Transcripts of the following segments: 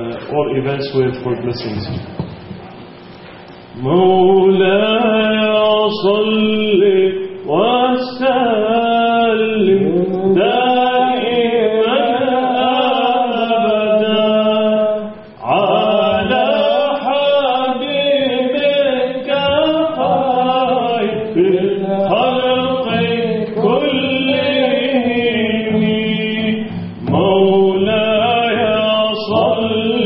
all events with for blessings. مولاي صل وسلم دائما أبدا على حبيبك خير الخلق كلهم. مولاي صل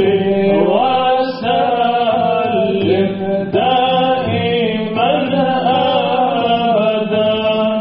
وسلم دائما أبدا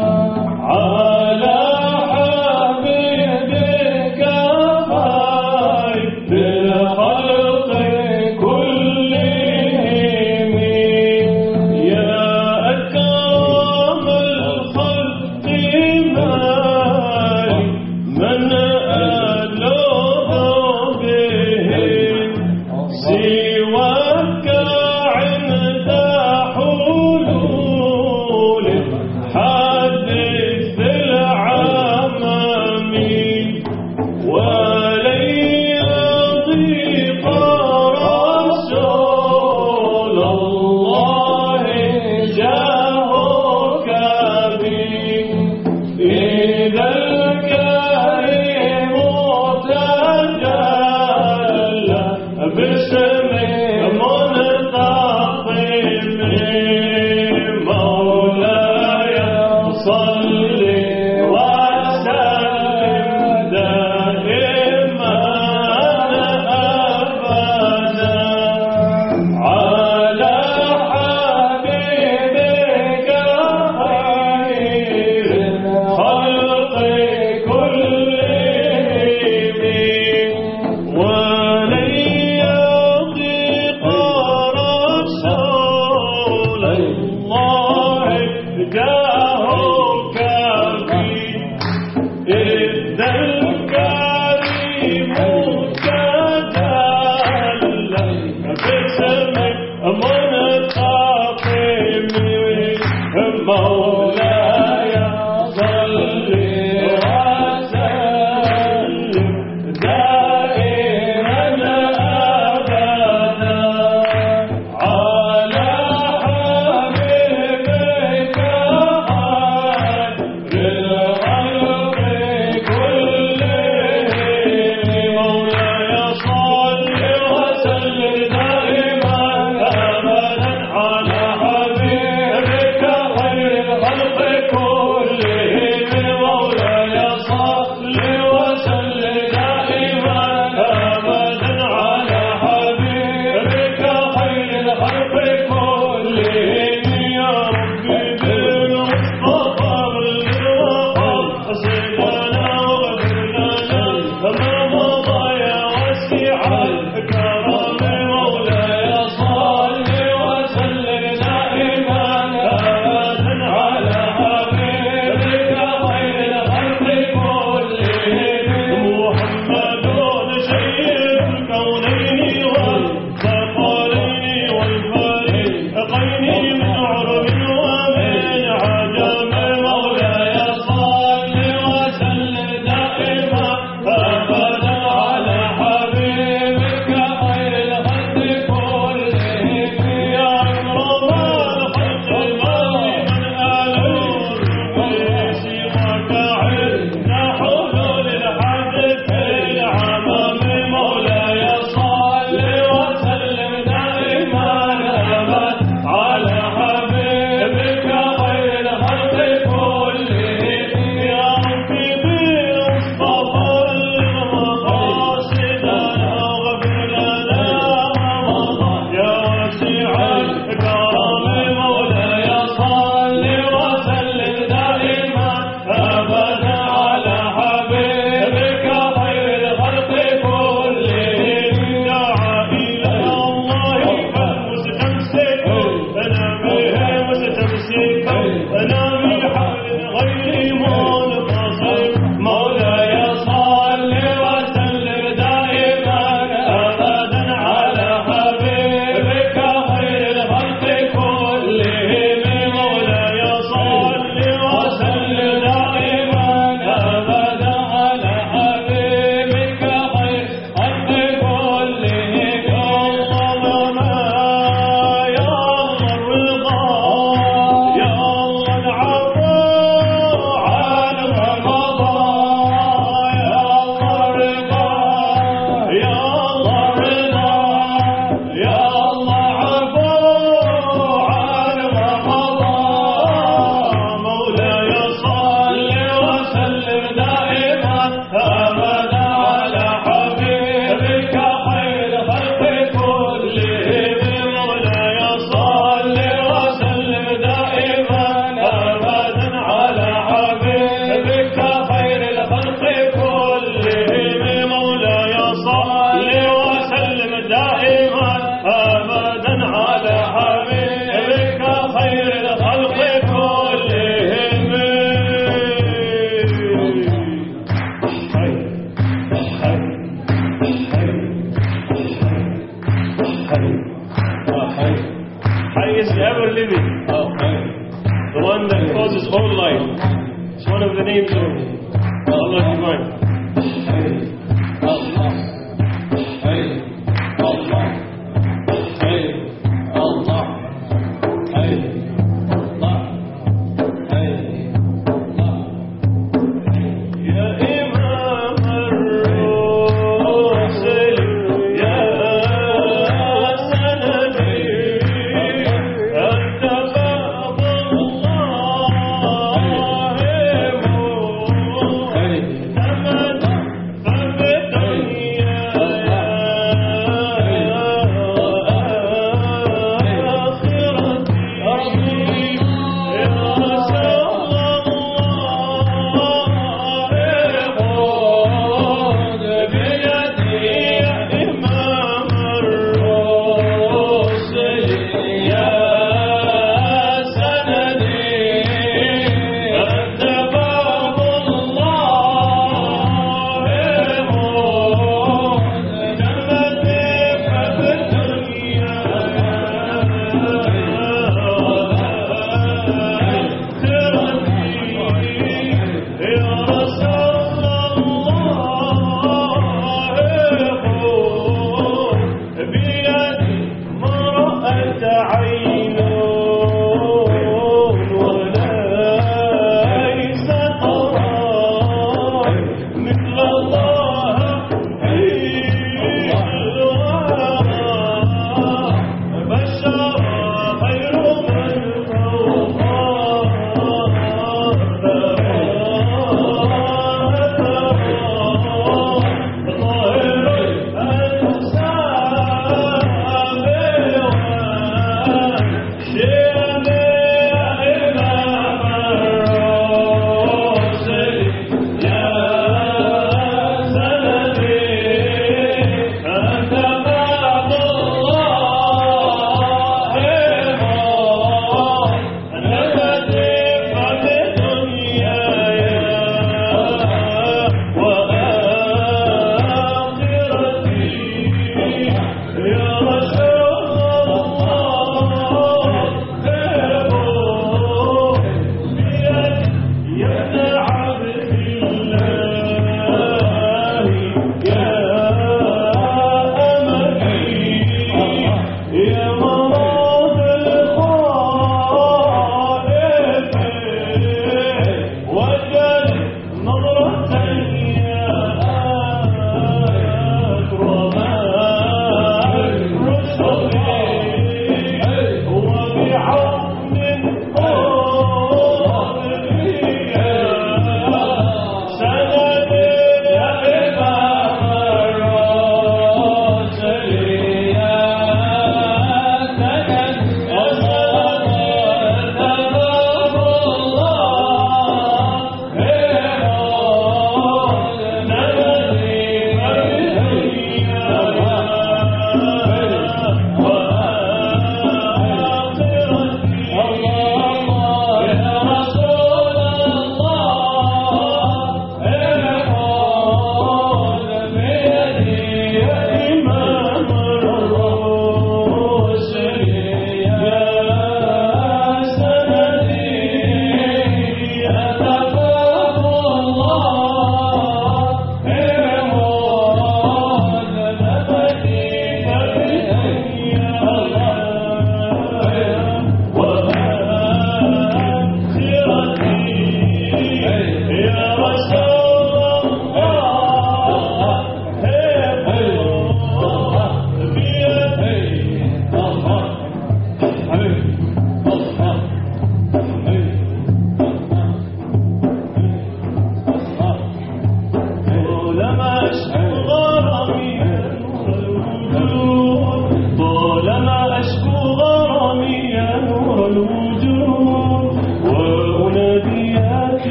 ever living. The one that causes all life. It's one of the names of Allah Divine.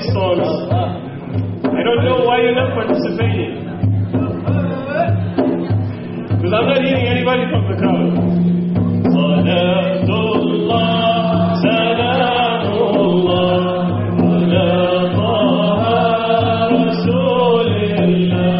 songs. I don't know why you're not participating. Because I'm not hearing anybody from the crowd. Salatullah, salamullah, ala Taha Rasulillah.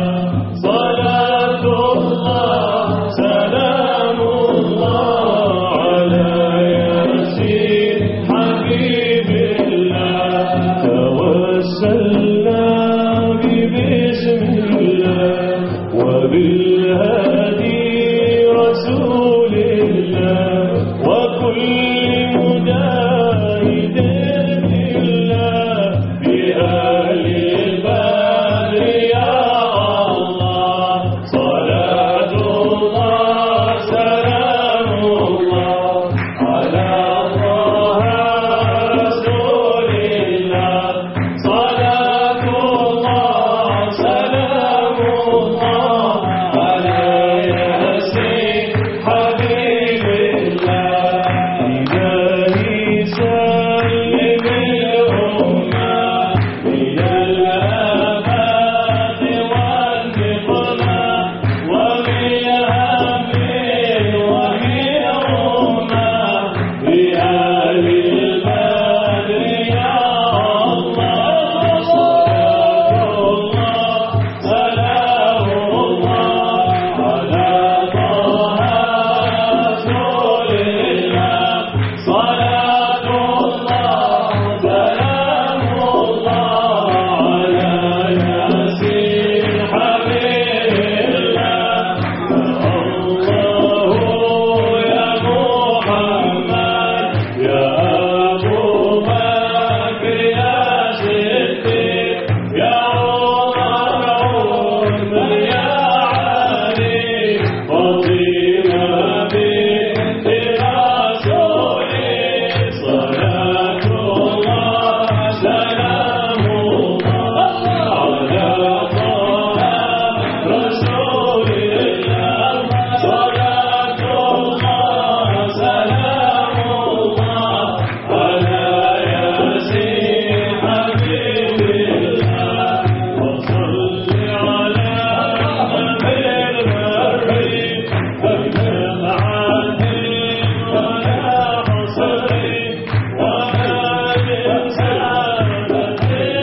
Salatullah, salamullah, ala Yasin Habibillah. Tawassalna bi bismillah wa bilhadi رسول الله وكل مجاهد بالله بأهل البدر يا الله. صلاة الله سلام الله على طه رسول الله. صلاة الله سلام الله على ياسين حبيب الله. إلهي سلم الأمة من الآفات والنقمة ومن هم ومن أمة بأهل البدر يا الله. صلاة الله سلام الله على طه رسول الله. صلاة الله سلام الله على ياسين حبيب الله. الله يا محمد يا أبو بكر يا صديق يا عمر يا علي فاطمة بنت رسوله. صلاة الله سلام الله على طه رسول الله. صلاة الله سلام الله على ياسين حبيب الله. وصل على خير الرحيم أجمع عدل ولا حصري وما من سادة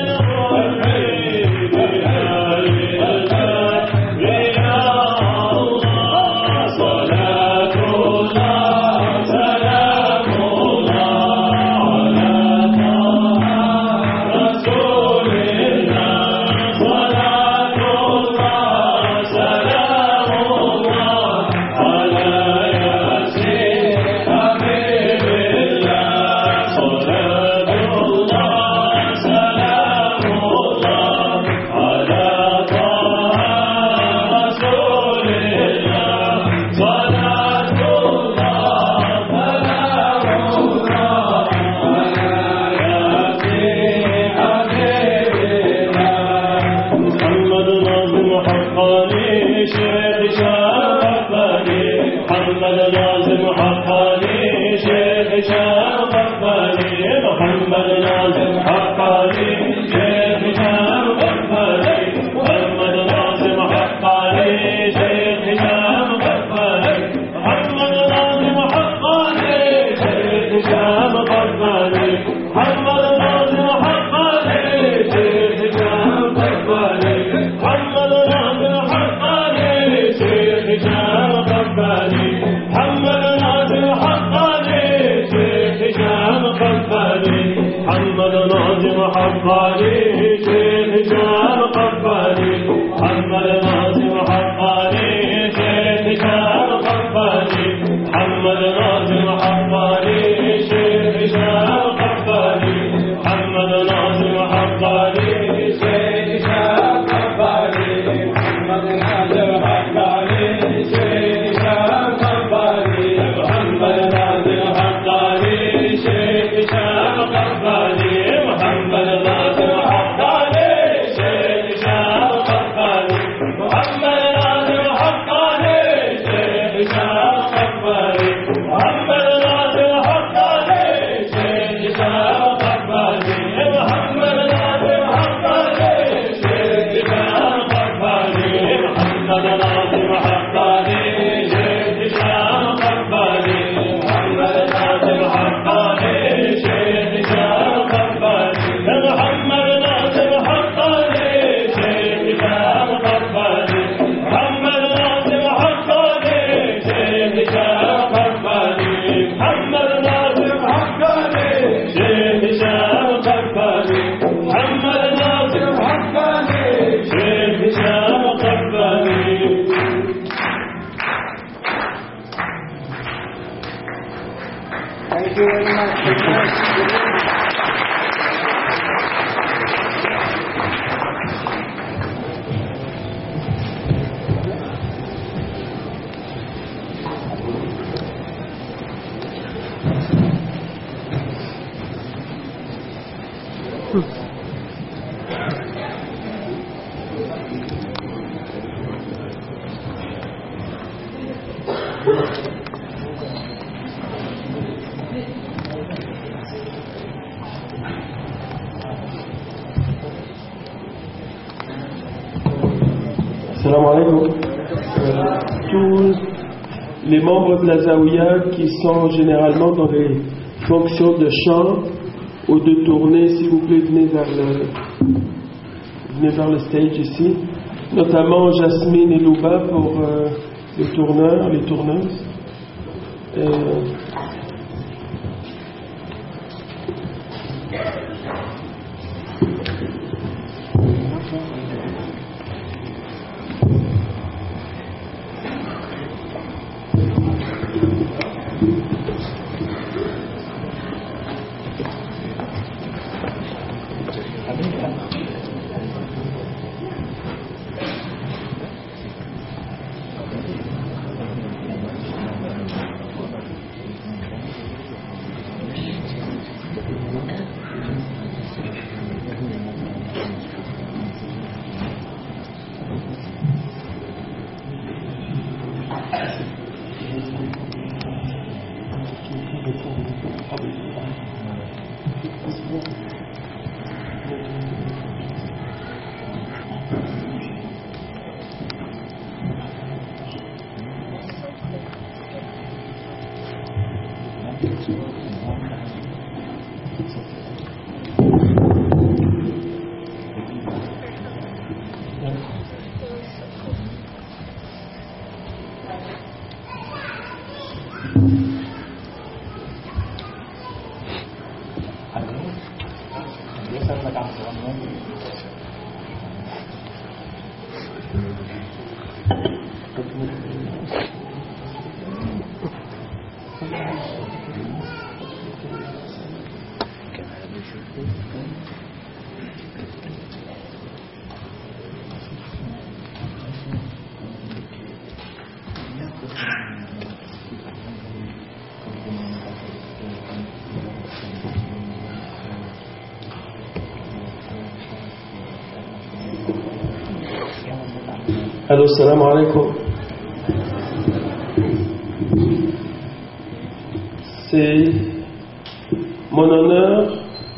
الرحيم بآل البدر يا الله. صلاة الله سلام الله على طه رسول الله. صلاة الله سلام الله على ياسين حبيب الله. صلاة الله سلام الله على طه رسول الله. صلاة الله سلام الله على ياسين حبيب الله. محمد ناظم حقاني شيخ شام حقاني. محمد ناظم حقاني شيخ شام حقاني. محمد ناظم حقاني شيخ شام حقاني. محمد ناظم حقاني شيخ شام حقاني. محمد ناظم حقاني شيخ شام حقاني. محمد ناظم حقاني شيخ شام حقاني. محمد ناظم حقاني شيخ شام حقاني. محمد ناظم حقاني شيخ شام حقاني. محمد ناظم حقاني شيخ شام حقاني. محمد ناظم حقاني شيخ شام حقاني. محمد ناظم حقاني شيخ شام حقاني. محمد ناظم حقاني شيخ شام حقاني. محمد ناظم حقاني شيخ شام حقاني. محمد ناظم حقاني شيخ شام حقاني. محمد ناظم حقاني شيخ شام حقاني. محمد ناظم حقاني شيخ شام حقاني. محمد ناظم حقاني شيخ شام حقاني. محمد ناظم هشام قرباني محمد ناصر حقاني شيخ هشام قرباني محمد ناصر حقاني شيخ هشام قرباني. Thank you very much. Salam alaikum. Tous les membres de la Zawiya qui sont généralement dans les fonctions de chant ou de tournée, s'il vous plaît, venez vers le stage ici. Notamment Jasmine et Louba pour les tourneurs, les tourneuses. Allô, salam alaikum. C'est mon honneur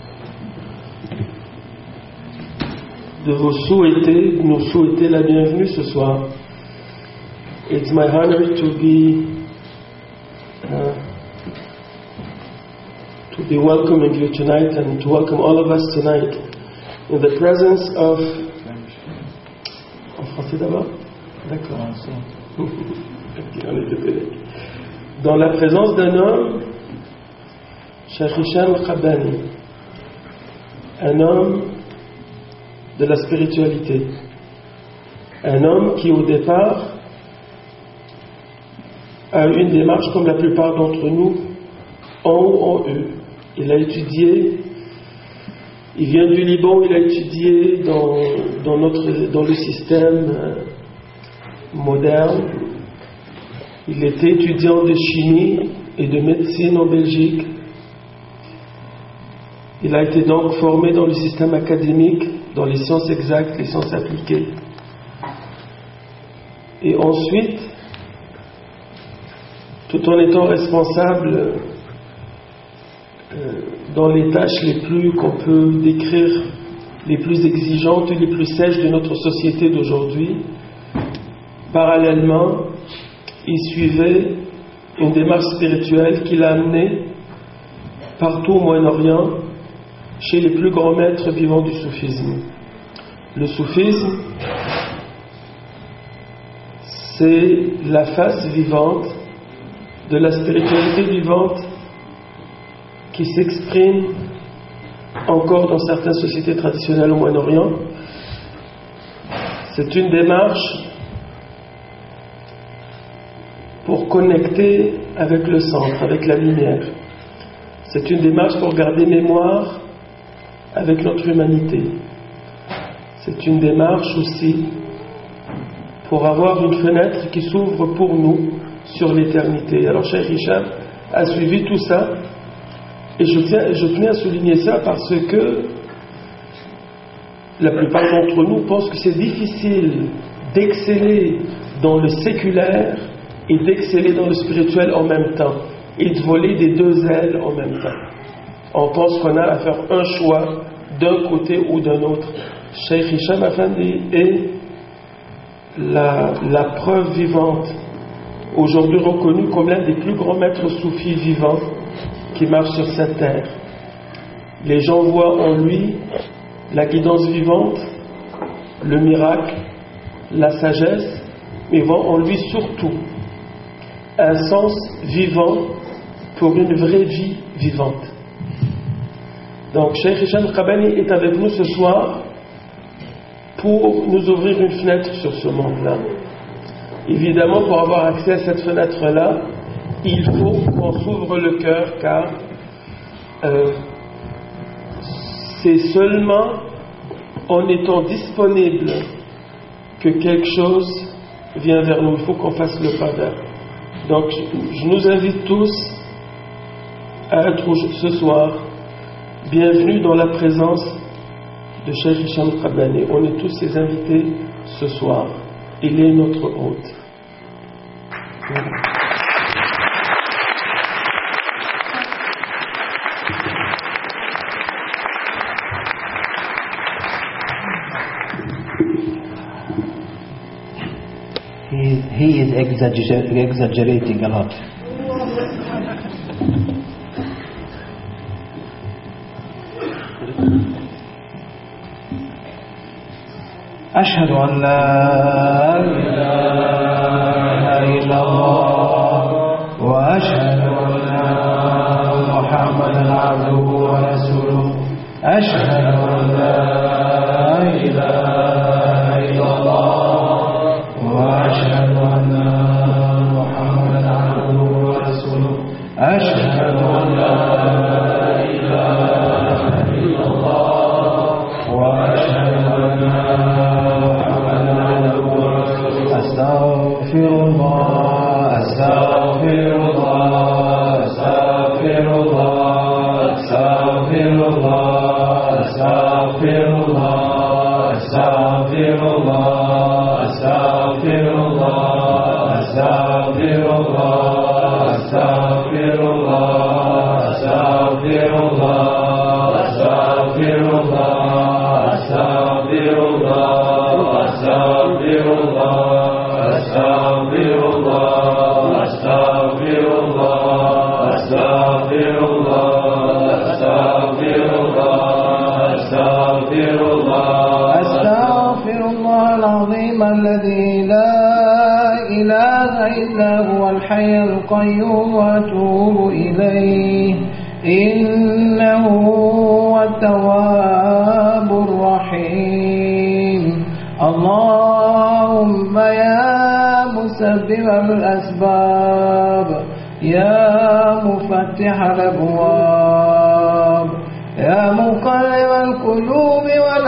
de nous souhaiter la bienvenue ce soir. It's my honor to be welcoming you tonight and to welcome all of us tonight in the presence of... En français d'abord? D'accord. Dans la présence d'un homme, Cheikh Hisham Qabbani, un homme de la spiritualité, un homme qui au départ a eu une démarche comme la plupart d'entre nous ont eu. Il a étudié, il vient du Liban, il a étudié dans le système moderne. Il était étudiant de chimie et de médecine en Belgique. Il a été donc formé dans le système académique, dans les sciences exactes, les sciences appliquées. Et ensuite, tout en étant responsable dans les tâches les plus qu'on peut décrire, les plus exigeantes et les plus sèches de notre société d'aujourd'hui, parallèlement, il suivait une démarche spirituelle qui l'a amené partout au Moyen-Orient, chez les plus grands maîtres vivants du soufisme. Le soufisme, c'est la face vivante de la spiritualité vivante qui s'exprime encore dans certaines sociétés traditionnelles au Moyen-Orient. C'est une démarche pour connecter avec le centre, avec la lumière. C'est une démarche pour garder mémoire avec notre humanité. C'est une démarche aussi pour avoir une fenêtre qui s'ouvre pour nous sur l'éternité. Alors Cheikh Hicham a suivi tout ça, et je tenais à souligner ça parce que la plupart d'entre nous pensent que c'est difficile d'exceller dans le séculaire et d'exceller dans le spirituel en même temps, et de voler des deux ailes en même temps. On pense qu'on a à faire un choix d'un côté ou d'un autre. Cheikh Hicham Afandi est la preuve vivante, aujourd'hui reconnu comme l'un des plus grands maîtres soufis vivants qui marchent sur cette terre. Les gens voient en lui la guidance vivante, le miracle, la sagesse, mais voient en lui surtout un sens vivant pour une vraie vie vivante. Donc Cheikh Hicham Rabbani est avec nous ce soir pour nous ouvrir une fenêtre sur ce monde-là. Évidemment, pour avoir accès à cette fenêtre-là, il faut qu'on s'ouvre le cœur, car c'est seulement en étant disponible que quelque chose vient vers nous. Il faut qu'on fasse le pas vers. Donc, je nous invite tous à être ce soir bienvenus dans la présence de Cheikh Hicham Rabbani. On est tous ses invités ce soir. Il est notre hôte. He is exaggerating a lot. أشهد أن لا إله إلا الله وأشهد أن محمدا عبده ورسوله أشهد أن لا إله إلا الله وأشهد أن محمدا عبده ورسوله أشهد أن لا إله إلا الله وأشهد أن أستغفر الله أستغفر الله أستغفر الله أستغفر الله أستغفر الله أستغفر الله أستغفر الله أستغفر الله أستغفر الله أستغفر الله أستغفر الله أستغفر الله أستغفر الله أستغفر الله أستغفر الله أستغفر الله أستغفر الله أستغفر الله أستغفر الله العظيم الذي لا إله إلا هو الحي القيوم وأتوب إليه إنه هو التواب الرحيم اللهم يا مسبب الأسباب يا مفتح الأبواب يا مقلب القلوب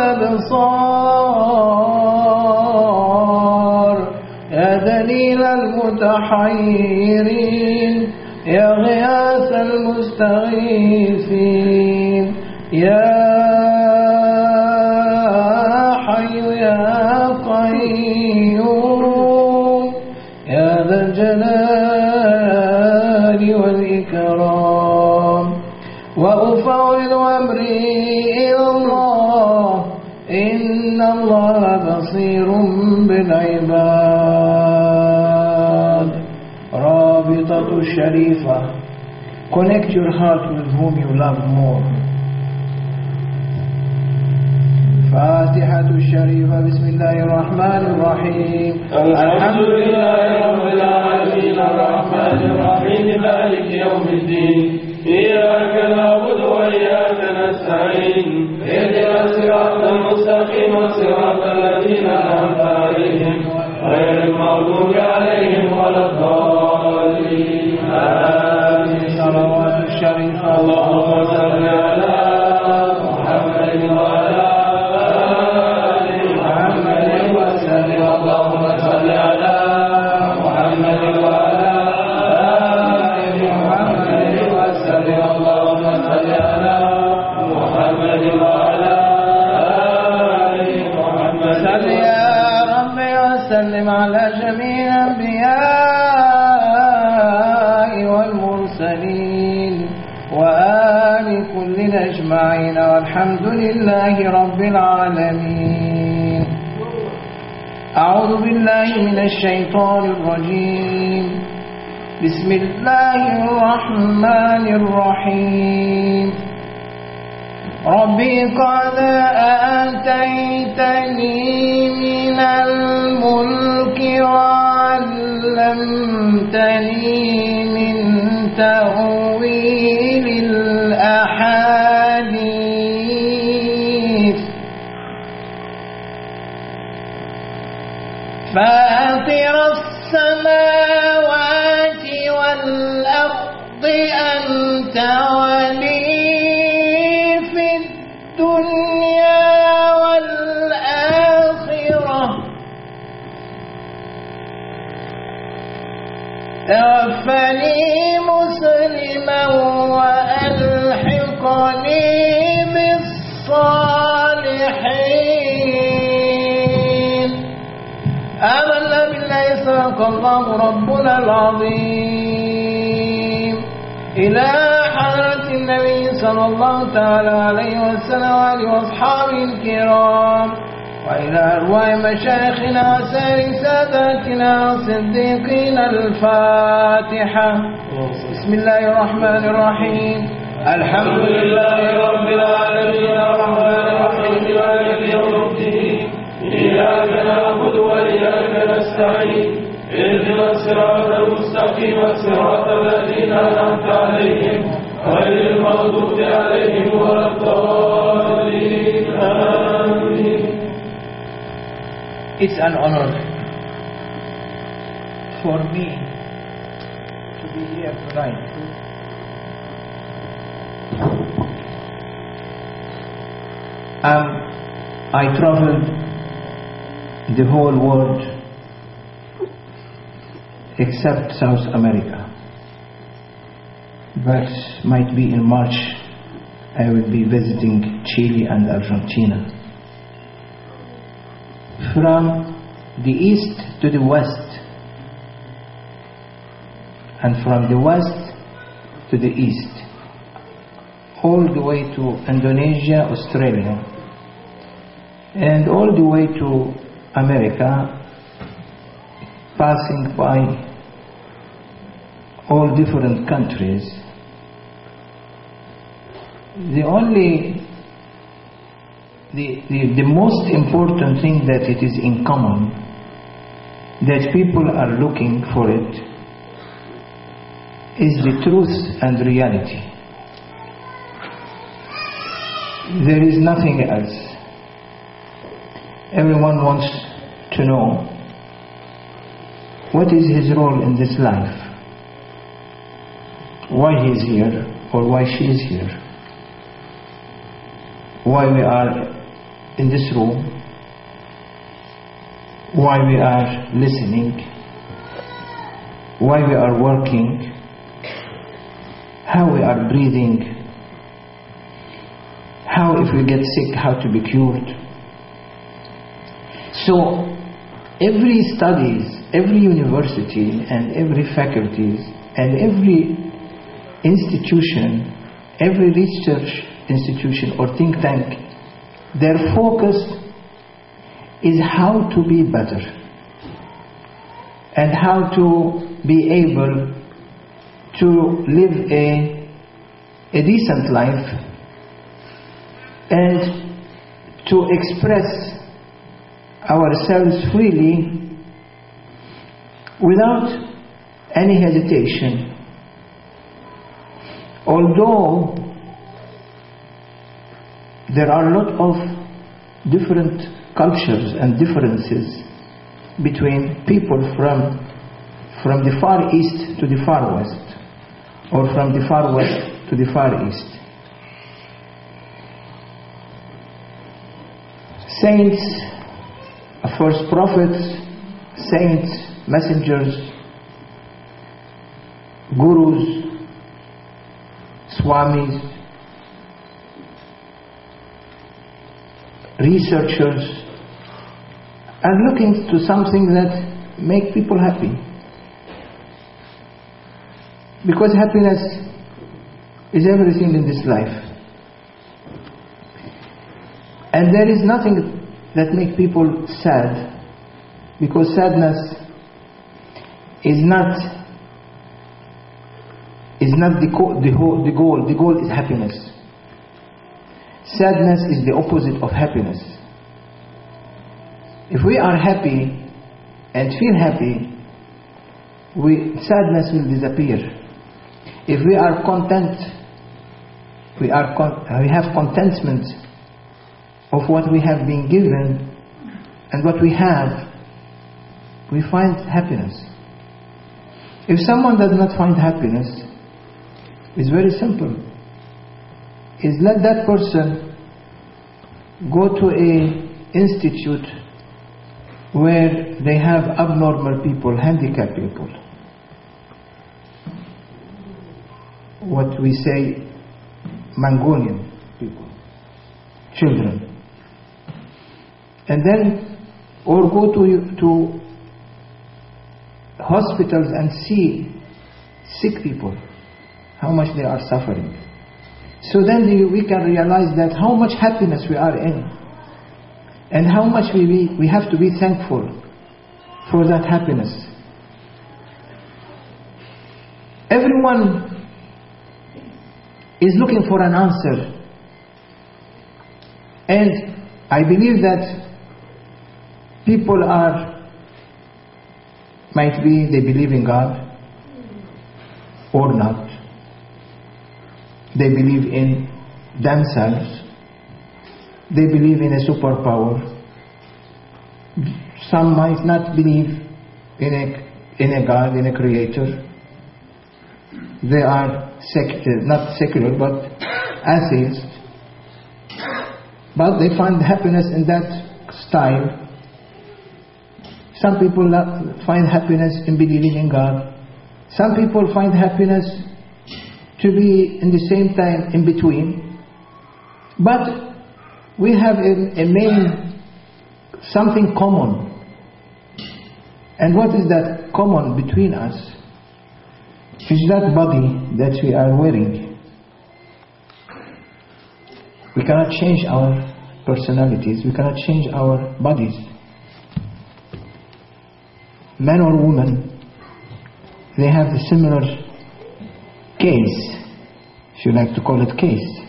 والأبصار يا دليل المتحيرين يا غياث المستغيثين يا حي يا قيوم يا ذا الجلال والإكرام وأفوض أمري إلى الله إن الله بصير بالعباد. رابطة الشريفة. Connect your heart with whom you love more. فاتحة الشريفة. بسم الله الرحمن الرحيم. الحمد لله رب العالمين الرحمن الرحيم مالك يوم الدين إياك نعبد وإياك نستعين اهدنا الصراط المستقيم صراط الذين أنعمت عليهم غير المغضوب عليهم ولا الضالين آمين. صلوات الشريفة. اللهم صل على محمد وعلى آل محمد وسلم. اللهم صل على محمد وعلى آل محمد وسلم. اللهم صل على محمد وعلى آل محمد. صل يا ربي وسلم على جميع الأنبياء والمرسلين وآل كل أجمعين والحمد لله رب العالمين. أعوذ بالله من الشيطان الرجيم. بسم الله الرحمن الرحيم. ربي قد آتيتني من الملك وعلمتني من تأويل الأحاديث فاطر السماوات والأرض أنت ولي في الدنيا والآخرة توفني مسلما وألحقني بالصالحين. آمنا بالله صدق الله ربنا العظيم. إلى حضرة النبي صلى الله تعالى عليه وسلم وآله وأصحابه الكرام وإلى أرواح مشايخنا وسائر ساداتنا الصديقين. الفاتحة. بسم الله الرحمن الرحيم. الحمد لله رب العالمين الرحمن الرحيم مالك يوم الدين إياك نعبد وإياك نستعين اهدنا الصراط المستقيم صراط الذين أنعمت عليهم غير المغضوب عليهم ولا الضالين آمين. It's an honor for me to be here tonight. I traveled the whole world except South America, but might be in March I will be visiting Chile and Argentina. From the east to the west, and from the west to the east, all the way to Indonesia, Australia, and all the way to America, passing by all different countries. The most important thing that it is in common, that people are looking for it, is the truth and reality. There is nothing else. Everyone wants to know what is his role in this life, why he is here or why she is here, why we are in this room, why we are listening, why we are working, how we are breathing, how if we get sick, how to be cured. So every studies, every university and every faculties and every institution, every research institution or think tank, their focus is how to be better and how to be able to live a decent life and to express ourselves freely without any hesitation. Although there are a lot of different cultures and differences between people from the Far East to the Far West, or from the Far West to the Far East. Saints, first prophets, saints, messengers, gurus, swamis, researchers are looking to something that make people happy. Because happiness is everything in this life. And there is nothing that makes people sad, because sadness is not the goal. The goal is happiness. Sadness is the opposite of happiness. If we are happy and feel happy, sadness will disappear. If we are content, we have contentment of what we have been given and what we have, we find happiness. If someone does not find happiness, it's very simple. Is let that person go to an institute where they have abnormal people, handicapped people. What we say, Mongolian people, children. And then, or go to hospitals and see sick people, how much they are suffering. So then we can realize that how much happiness we are in, and how much we have to be thankful for that happiness. Everyone is looking for an answer, and I believe that people might be they believe in God or not. They believe in themselves. They believe in a superpower. Some might not believe in a God, in a creator. They are not secular, but atheists. But they find happiness in that style. Some people find happiness in believing in God. Some people find happiness to be in the same time in between. But we have a main something common. And what is that common between us? Is that body that we are wearing. We cannot change our personalities. We cannot change our bodies. Man or woman, they have a similar case, if you like to call it case.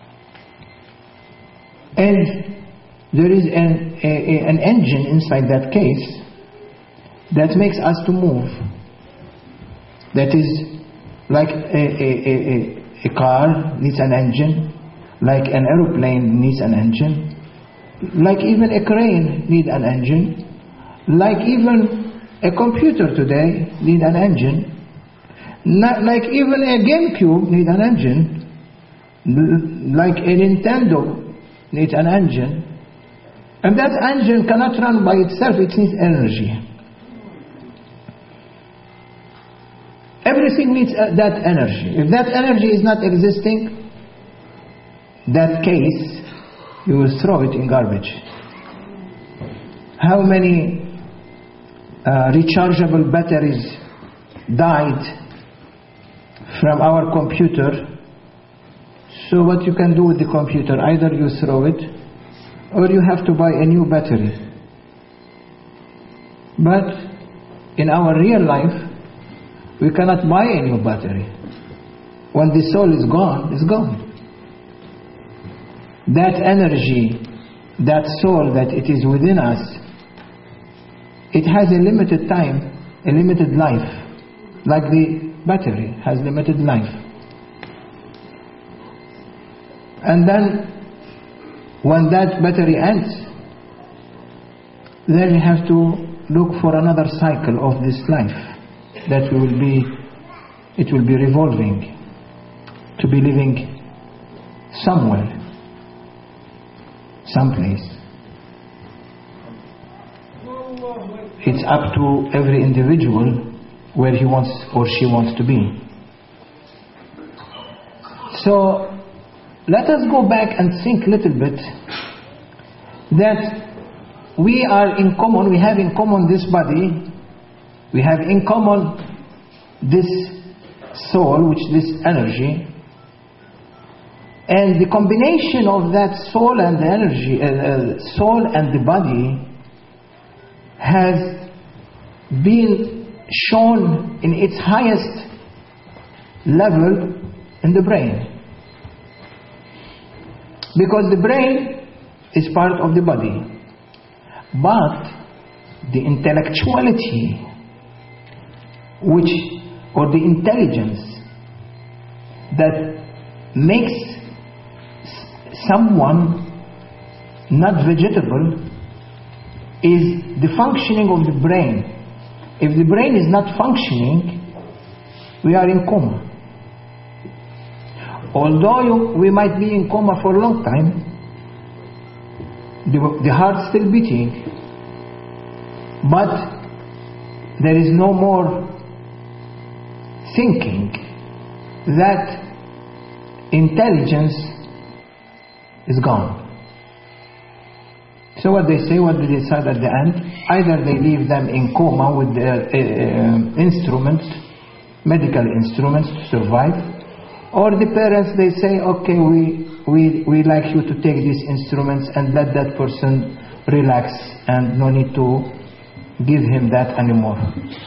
And there is an engine inside that case that makes us to move. That is like a car needs an engine, like an aeroplane needs an engine, like even a crane needs an engine, like even a computer today needs an engine, like even a GameCube needs an engine, like a Nintendo needs an engine. And that engine cannot run by itself, it needs energy. Everything needs that energy. If that energy is not existing, that case, you will throw it in garbage. How many rechargeable batteries died from our computer? So what you can do with the computer, either you throw it or you have to buy a new battery. But in our real life, we cannot buy a new battery. When the soul is gone, it's gone. That energy that soul that it is within us, it has a limited time, a limited life, like the battery has limited life. And then when that battery ends, then we have to look for another cycle of this life that it will be revolving, to be living somewhere, someplace. It's up to every individual where he wants or she wants to be. So let us go back and think a little bit that we are in common, we have in common this body, we have in common this soul, which this energy, and the combination of that soul and the energy, soul and the body, has been shown in its highest level in the brain. Because the brain is part of the body. But the intellectuality, or the intelligence that makes someone not vegetable, is the functioning of the brain. If the brain is not functioning, we are in coma. Although we might be in coma for a long time, the heart still beating, but there is no more thinking. That intelligence is gone. So what they say, what they decide at the end, either they leave them in coma with their instruments, medical instruments to survive, or the parents, they say, okay, we like you to take these instruments and let that person relax and no need to give him that anymore.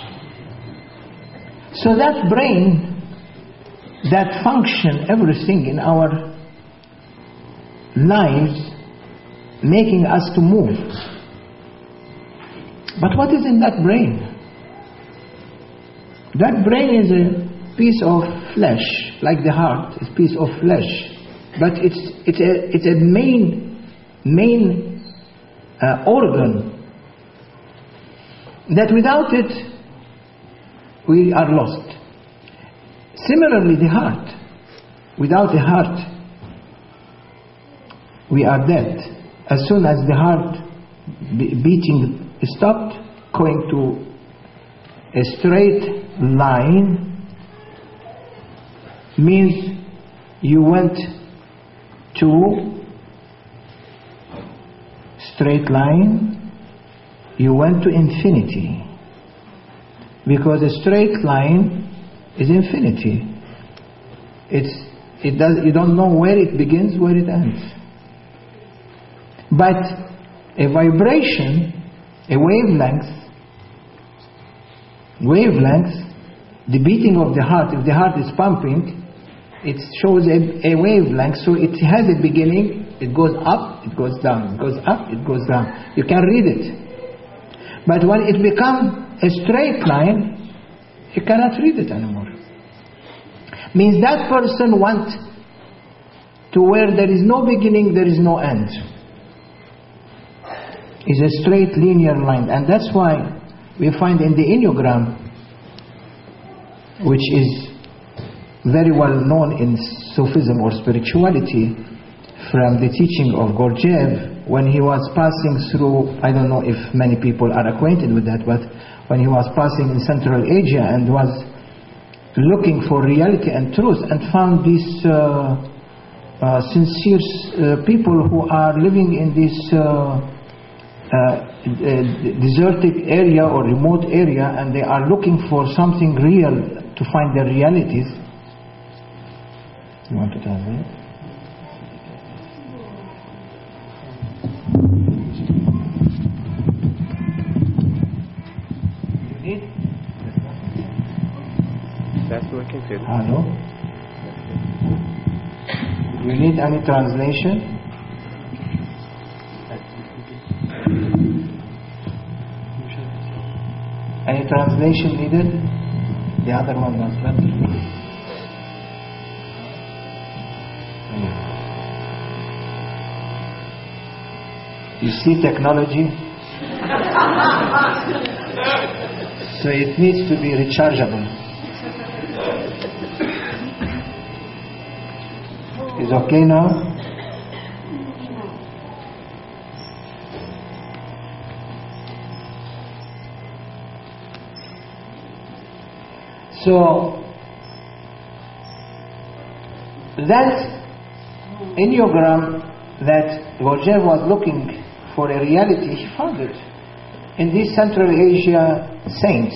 So that brain, that function, everything in our lives, making us to move. But what is in that brain? That brain is a piece of flesh, like the heart is a piece of flesh. But it's a main organ that without it we are lost. Similarly, the heart. Without the heart we are dead. As soon as the heart beating stopped, going to a straight line means you went to straight line, you went to infinity, because a straight line is infinity. You don't know where it begins, where it ends. But a vibration, a wavelength, the beating of the heart, if the heart is pumping, it shows a wavelength, so it has a beginning, it goes up, it goes down, it goes up, it goes down. You can read it. But when it becomes a straight line, you cannot read it anymore. Means that person wants to where there is no beginning, there is no end. It's a straight linear line, and that's why we find in the Enneagram, which is very well known in Sufism or spirituality, from the teaching of Gurdjieff, when he was passing through, I don't know if many people are acquainted with that, but when he was passing in Central Asia and was looking for reality and truth, and found these sincere people who are living in this desertic area or remote area, and they are looking for something real to find their realities. You want to tell me? You need? That's working too. Hello? Do you need any translation? translation needed? The other one was better. You see technology? So it needs to be rechargeable. Is okay now? So that enneagram that Gurdjieff was looking for a reality, he found it in these Central Asia saints.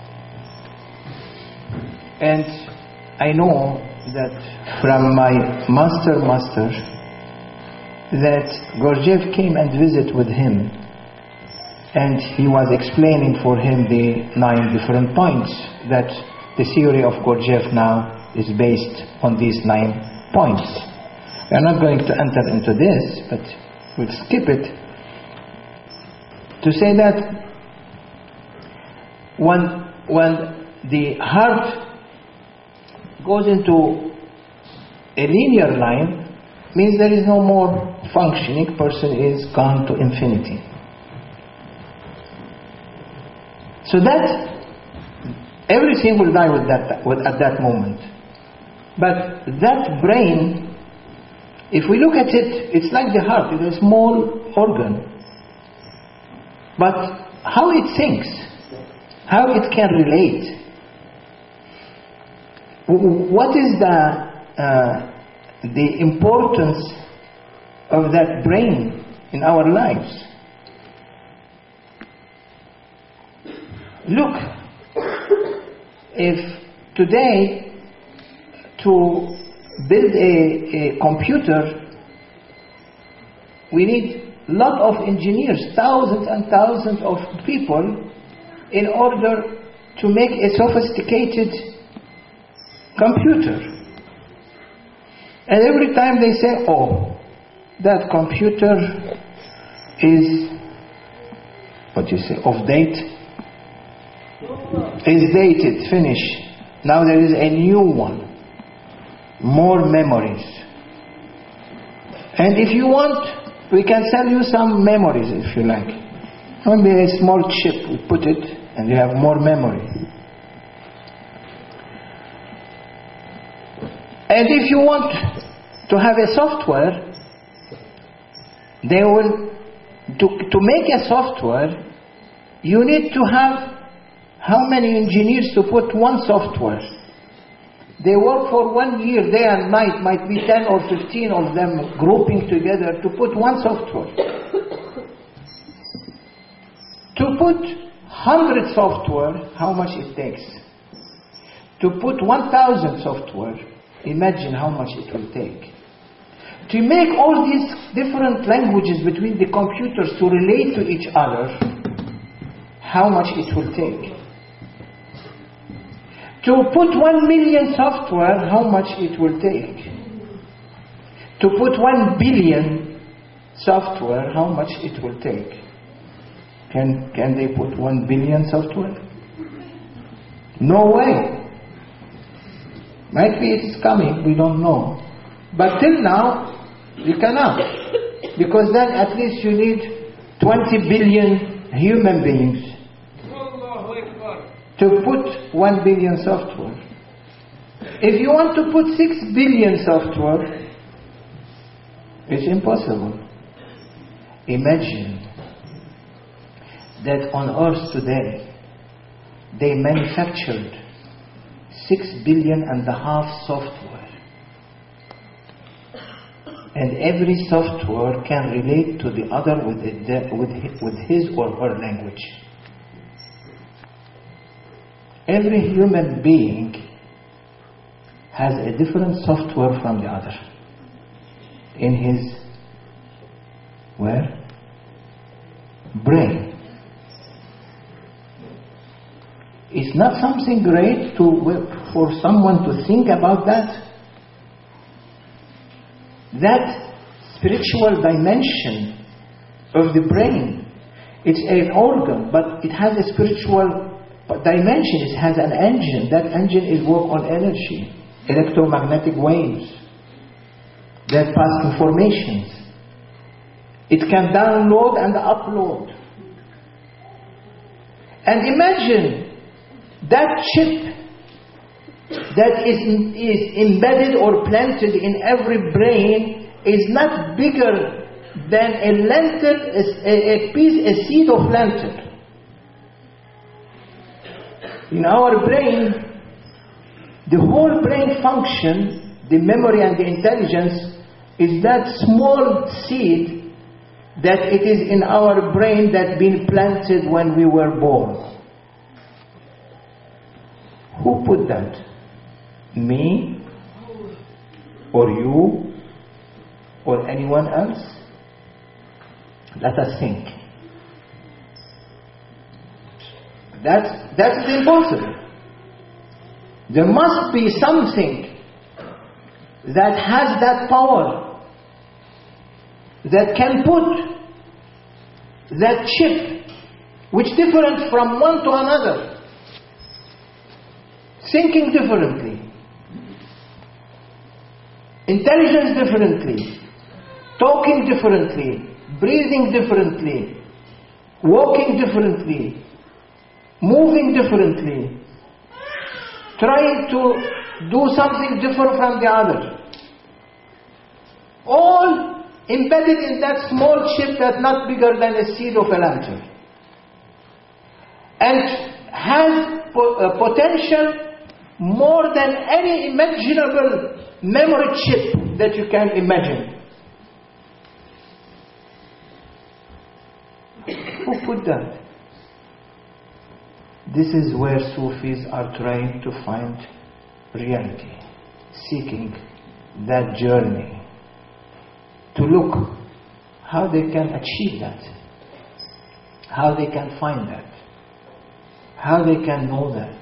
And I know that from my master that Gurdjieff came and visited with him, and he was explaining for him the 9 different points, that the theory of Gurdjieff now is based on these 9 points. We are not going to enter into this, but we'll skip it to say that when the heart goes into a linear line, means there is no more functioning, person is gone to infinity. So that everything will die at that moment. But that brain, if we look at it, it's like the heart, it's a small organ. But how it thinks, how it can relate, what is the importance of that brain in our lives? Look, if today to build a computer we need a lot of engineers, thousands and thousands of people in order to make a sophisticated computer. And every time they say, oh, that computer is, off date? Is dated, finished. Now there is a new one. More memories. And if you want, we can sell you some memories if you like. Maybe a small chip, we put it and you have more memory. And if you want to have a software, they will, to make a software, you need to have how many engineers to put one software? They work for 1 year, day and night, might be 10 or 15 of them grouping together to put one software. To put 100 software, how much it takes? To put 1,000 software, imagine how much it will take. To make all these different languages between the computers to relate to each other, how much it will take? To put 1 million software, how much it will take? To put 1 billion software, how much it will take? Can they put 1 billion software? No way. Might be it's coming, we don't know. But till now, you cannot. Because then at least you need 20 billion human beings to put 1 billion software. If you want to put 6 billion software, it's impossible. Imagine that on earth today, they manufactured 6.5 billion software. And every software can relate to the other with his or her language. Every human being has a different software from the other. In his, where? Brain. It's not something great for someone to think about that. That spiritual dimension of the brain, it's an organ, but it has a spiritual dimension. It has an engine. That engine is work on energy, electromagnetic waves that pass informations. It can download and upload. And imagine that chip that is embedded or planted in every brain is not bigger than a lentil, a seed of lentil. In our brain, the whole brain function, the memory and the intelligence, is that small seed that it is in our brain that been planted when we were born. Who put that? Me? Or you? Or anyone else? Let us think. That's impossible. There must be something that has that power, that can put that chip, which different from one to another, thinking differently, intelligence differently, talking differently, breathing differently, walking differently, moving differently, trying to do something different from the other. All embedded in that small chip that's not bigger than a seed of a lantern. And has potential more than any imaginable memory chip that you can imagine. Who put that? This is where Sufis are trying to find reality, seeking that journey, to look how they can achieve that, how they can find that, how they can know that.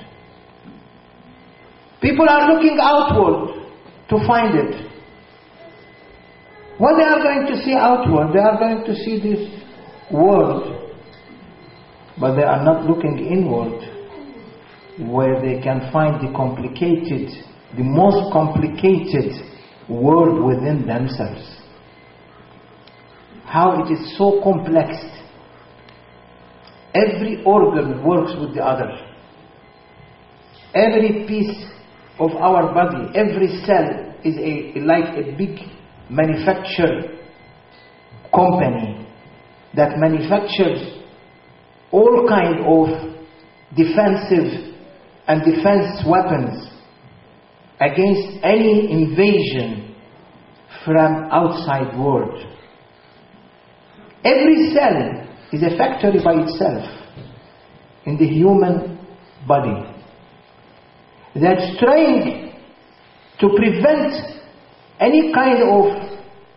People are looking outward to find it. What they are going to see outward, they are going to see this world, but they are not looking inward, where they can find the most complicated world within themselves. How it is so complex. Every organ works with the other. Every piece of our body, every cell is like a big manufacturer company that manufactures all kind of defensive and defense weapons against any invasion from outside world. Every cell is a factory by itself in the human body that's trying to prevent any kind of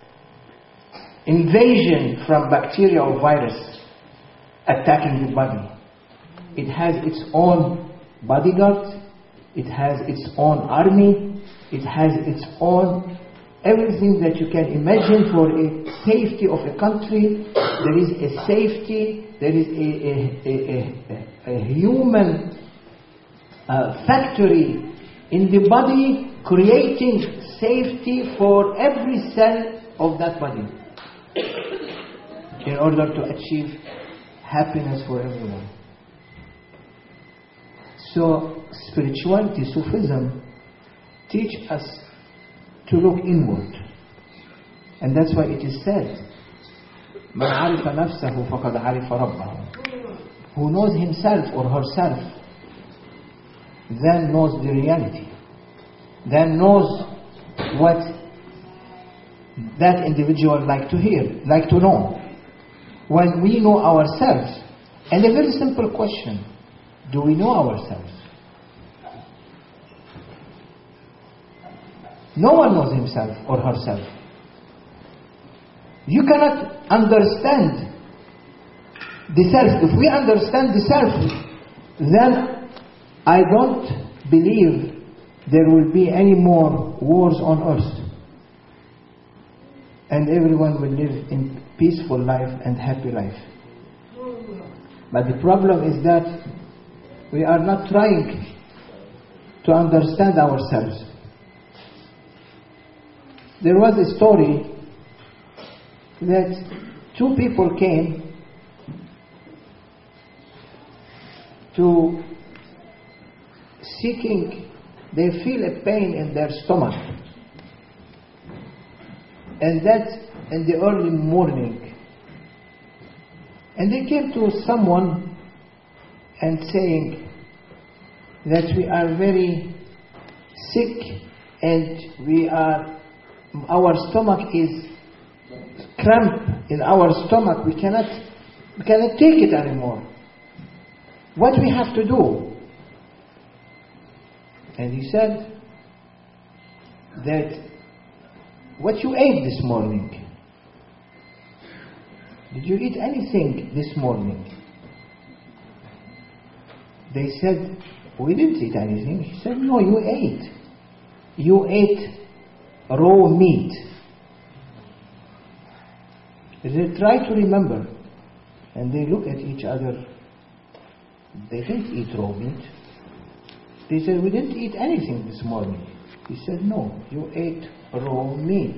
invasion from bacteria or virus attacking the body. It has its own bodyguards, it has its own army, it has its own everything that you can imagine for a safety of a country. There is a safety, there is a human factory in the body creating safety for every cell of that body in order to achieve happiness for everyone. So spirituality, Sufism, teach us to look inward. And that's why it is said, مَنْ عَرِفَ نَفْسَهُ فَقَدْ عَرِفَ رَبَّهُ. Who knows himself or herself, then knows the reality, then knows what that individual like to hear, like to know. When we know ourselves, and a very simple question, do we know ourselves? No one knows himself or herself. You cannot understand the self. If we understand the self, then I don't believe there will be any more wars on earth. And everyone will live in peaceful life and happy life. But the problem is that We are not trying to understand ourselves. There was a story that two people came to seeking, they feel a pain in their stomach. And that in the early morning. And they came to someone and saying that we are very sick and our stomach is cramp in our stomach. We cannot take it anymore. What we have to do? And he said that what you ate this morning, did you eat anything this morning? They said, we didn't eat anything. He said, no, you ate. You ate raw meat. They try to remember. And they look at each other. They didn't eat raw meat. They said, we didn't eat anything this morning. He said, no, you ate raw meat.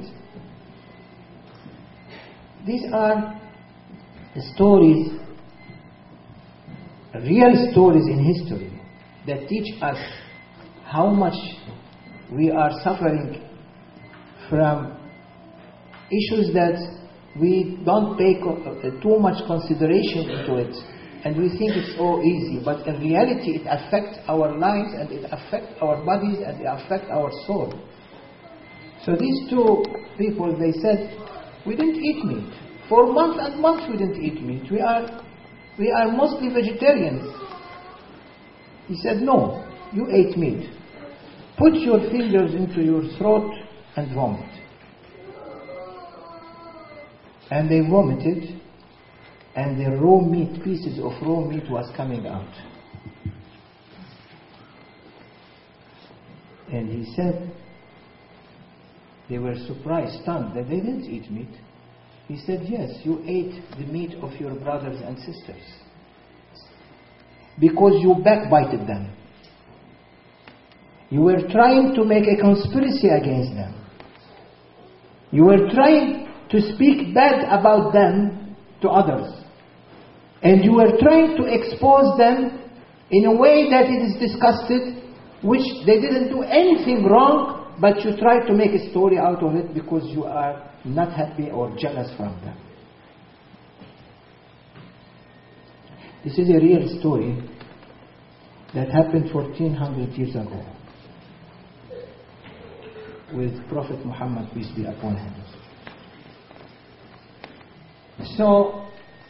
These are stories, real stories in history that teach us how much we are suffering from issues that we don't pay too much consideration into it, and we think it's all easy, but in reality it affects our lives and it affects our bodies and it affects our soul. So these two people, they said, we didn't eat meat. For months and months we didn't eat meat. We are mostly vegetarians. He said, no, you ate meat. Put your fingers into your throat and vomit. And they vomited, and the raw meat, pieces of raw meat was coming out. And he said, they were surprised, stunned, that they didn't eat meat. He said, yes, you ate the meat of your brothers and sisters. Because you backbited them. You were trying to make a conspiracy against them. You were trying to speak bad about them to others. And you were trying to expose them in a way that it is disgusted, which they didn't do anything wrong, but you try to make a story out of it because you are not happy or jealous from them. This is a real story that happened 1400 years ago with Prophet Muhammad, peace be upon him. So,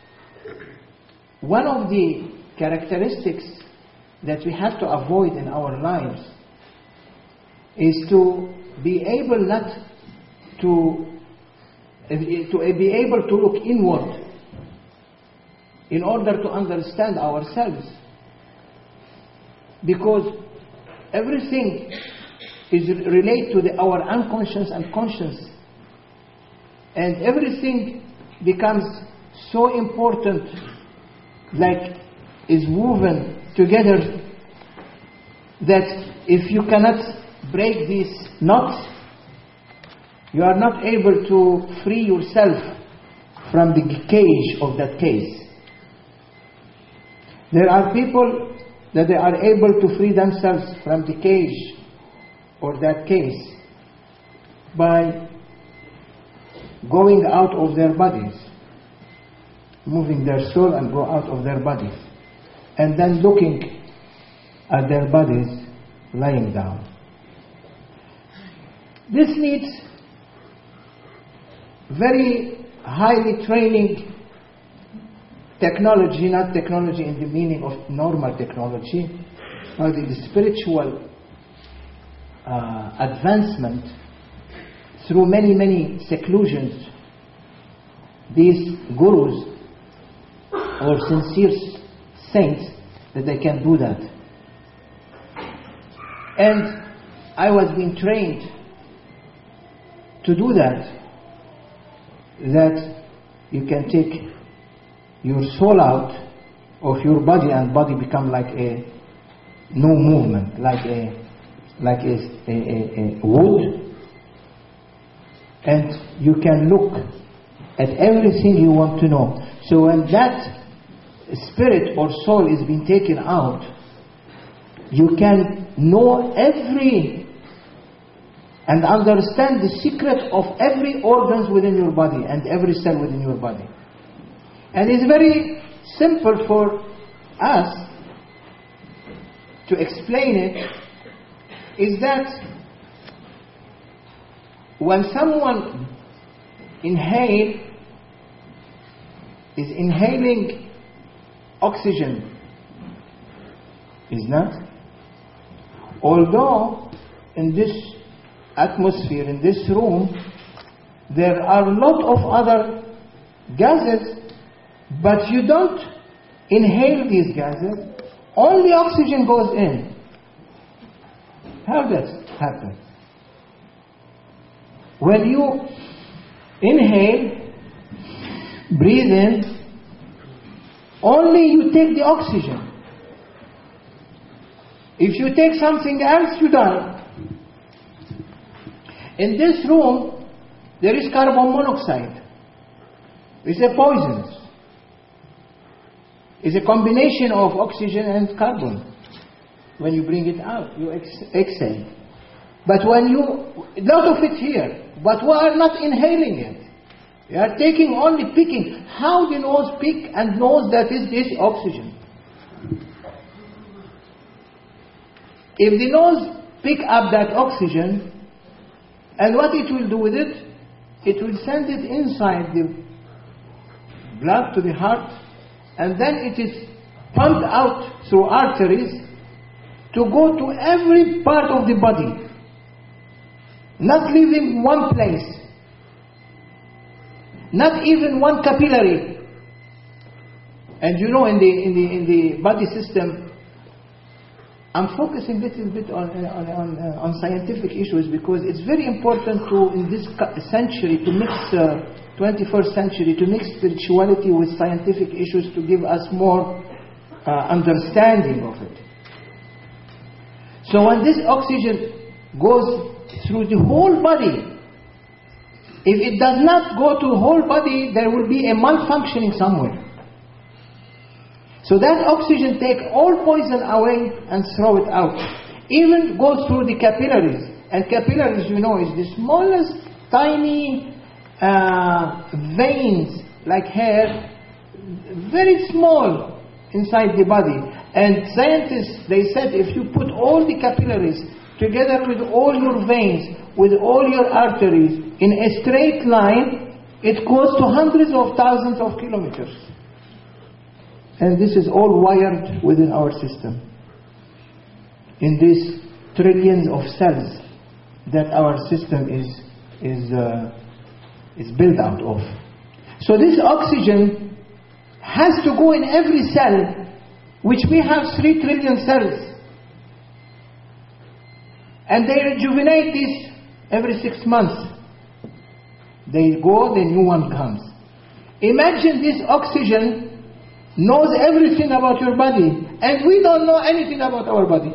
one of the characteristics that we have to avoid in our lives is to be able be able to look inward in order to understand ourselves. Because everything is related to our unconscious and conscious. And everything becomes so important, like is woven together, that if you cannot break these knots, you are not able to free yourself from the cage of that case. There are people that they are able to free themselves from the cage or that case by going out of their bodies, moving their soul and go out of their bodies, and then looking at their bodies lying down. This needs very highly training technology, not technology in the meaning of normal technology, but the spiritual advancement through many seclusions. These gurus or sincere saints, that they can do that. And I was being trained to do that you can take your soul out of your body and body become like a no movement, like a wood, and you can look at everything you want to know. So when that spirit or soul is being taken out, you can know every and understand the secret of every organs within your body and every cell within your body. And it's very simple for us to explain it, is that when someone is inhaling oxygen, is not? Although in this atmosphere, in this room, there are a lot of other gases, but you don't inhale these gases, only oxygen goes in. How does it happen? When you inhale, breathe in, only you take the oxygen. If you take something else, you die. In this room, there is carbon monoxide. It's a poisonous. It's a combination of oxygen and carbon. When you bring it out, you exhale. But when you, a lot of it here, but we are not inhaling it. We are taking only picking. How the nose pick and knows that is this oxygen? If the nose pick up that oxygen, and what it will do with it? It will send it inside the blood to the heart, and then it is pumped out through arteries to go to every part of the body, not leaving one place, not even one capillary. And you know, in the body system, I'm focusing a little bit on scientific issues because it's very important to, in this century, to mix 21st century, to mix spirituality with scientific issues to give us more understanding of it. So when this oxygen goes through the whole body, if it does not go to the whole body, there will be a malfunctioning somewhere. So that oxygen takes all poison away and throw it out. Even goes through the capillaries. And capillaries, you know, is the smallest tiny veins, like hair, very small inside the body. And scientists, they said, if you put all the capillaries together with all your veins, with all your arteries, in a straight line, it goes to hundreds of thousands of kilometers. And this is all wired within our system, in these trillions of cells that our system is built out of. So this oxygen has to go in every cell, which we have 3 trillion cells. And they rejuvenate this every 6 months. They go, the new one comes. Imagine this oxygen knows everything about your body, and we don't know anything about our body.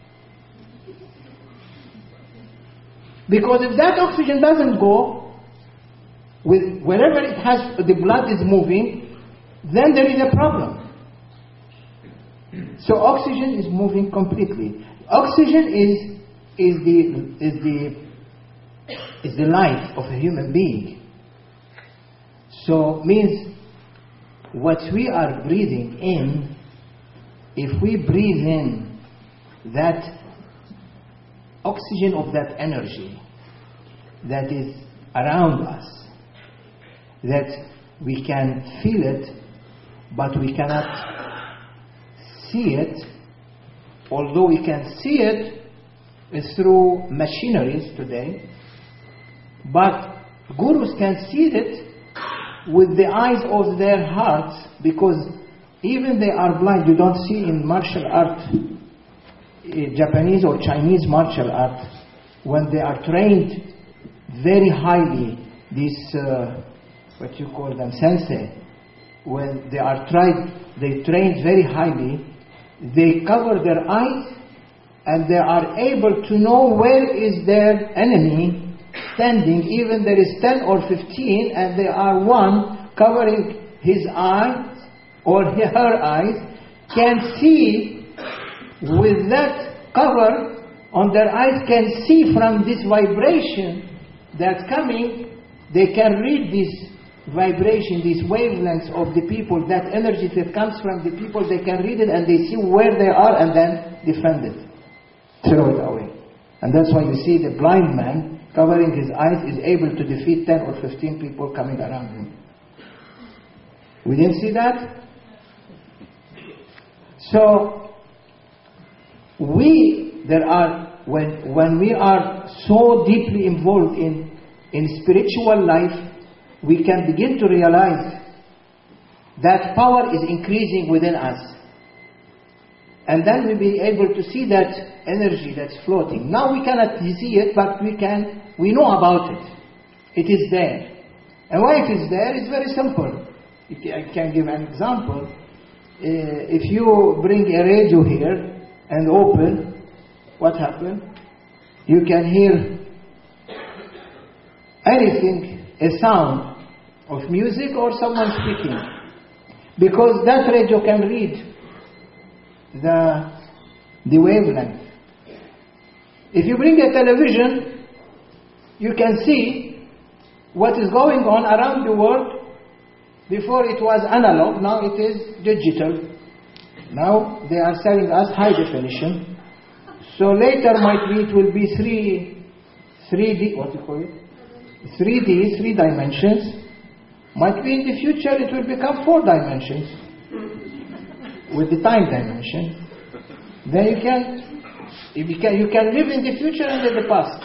Because if that oxygen doesn't go, with wherever it has, the blood is moving, then there is a problem. So oxygen is moving completely. Oxygen is the life of a human being. So means what we are breathing in, if we breathe in that oxygen of that energy that is around us, that we can feel it, but we cannot see it, although we can see it through machineries today, but gurus can see it with the eyes of their hearts, because even they are blind. You don't see in martial art, Japanese or Chinese martial art, when they are trained very highly, this what you call them, sensei, when they are trained very highly, they cover their eyes and they are able to know where is their enemy standing, even there is 10 or 15, and they are one covering his eye or her eyes, can see with that cover on their eyes, can see from this vibration that's coming, they can read this vibration, these wavelengths of the people, that energy that comes from the people, they can read it and they see where they are and then defend it, throw it away. And that's why you see the blind man covering his eyes is able to defeat 10 or 15 people coming around him. We didn't see that? So, when we are so deeply involved in spiritual life, we can begin to realize that power is increasing within us. And then we'll be able to see that energy that's floating. Now we cannot see it, but we know about it. It is there. And why it is there is very simple. I can give an example. If you bring a radio here and open, what happens? You can hear anything, a sound of music or someone speaking. Because that radio can read the wavelength. If you bring a television, you can see what is going on around the world. Before it was analog, now it is digital. Now they are selling us high definition. So later it will be 3D, what do you call it? 3D, 3 dimensions. Might be in the future it will become 4 dimensions with the time dimension. Then you can live in the future and in the past.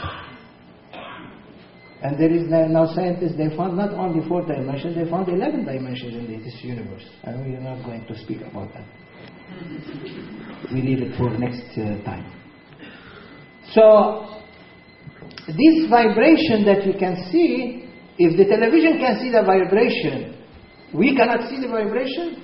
And there is now scientists, they found not only 4 dimensions, they found 11 dimensions in this universe. And we are not going to speak about that. We leave it for next time. So, this vibration that we can see, if the television can see the vibration, we cannot see the vibration.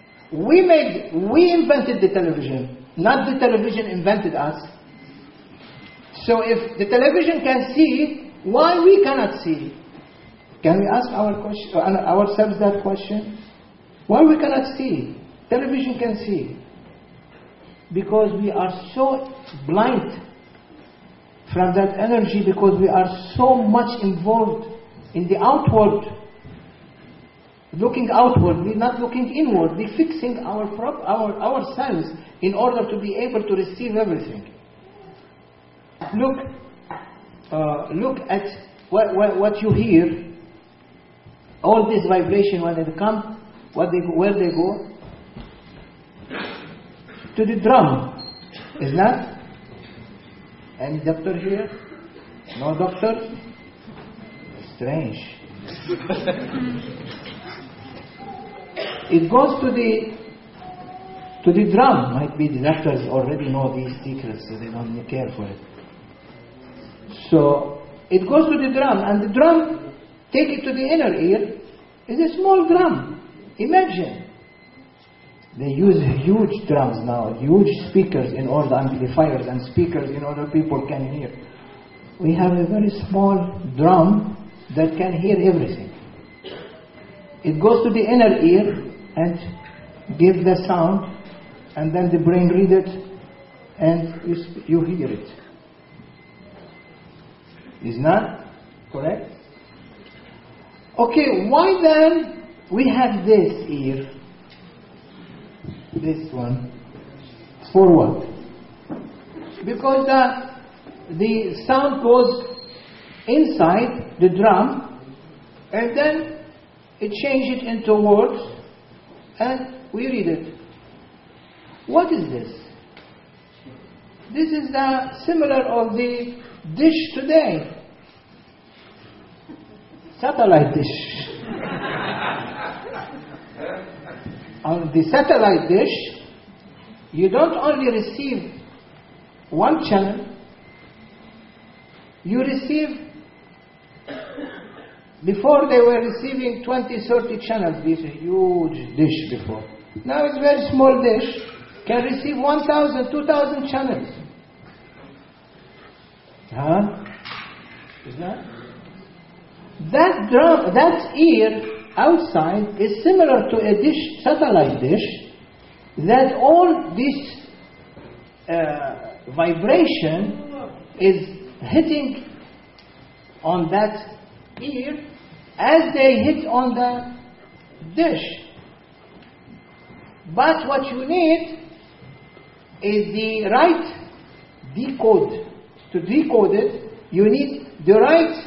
We invented the television, not the television invented us. So if the television can see, why we cannot see? Can we ask ourselves that question? Why we cannot see? Television can see. Because we are so blind from that energy, because we are so much involved in the outward, looking outward, we're not looking inward, we're fixing ourselves in order to be able to receive everything. Look at what you hear, all this vibration when they come, where they go? To the drum, isn't that? Any doctor here? No doctor? Strange. It goes to the drum. Might be the doctors already know these secrets, so they don't care for it. So it goes to the drum, and the drum, take it to the inner ear, is a small drum. Imagine. They use huge drums now, huge speakers in all the amplifiers and speakers in order people can hear. We have a very small drum that can hear everything. It goes to the inner ear and gives the sound, and then the brain reads it and you hear it. Is not correct? Okay, why then we have this ear? This one. For what? Because the sound goes inside the drum and then it changes it into words and we read it. What is this? This is the similar of the dish today. Satellite dish. On the satellite dish, you don't only receive one channel, you receive, before they were receiving 20, 30 channels, this huge dish before. Now it's a very small dish, can receive 1,000, 2,000 channels. Huh? Is that ear outside is similar to a dish, satellite dish, that all this vibration is hitting on that ear as they hit on the dish. But what you need is the right decode. To decode it, you need the right,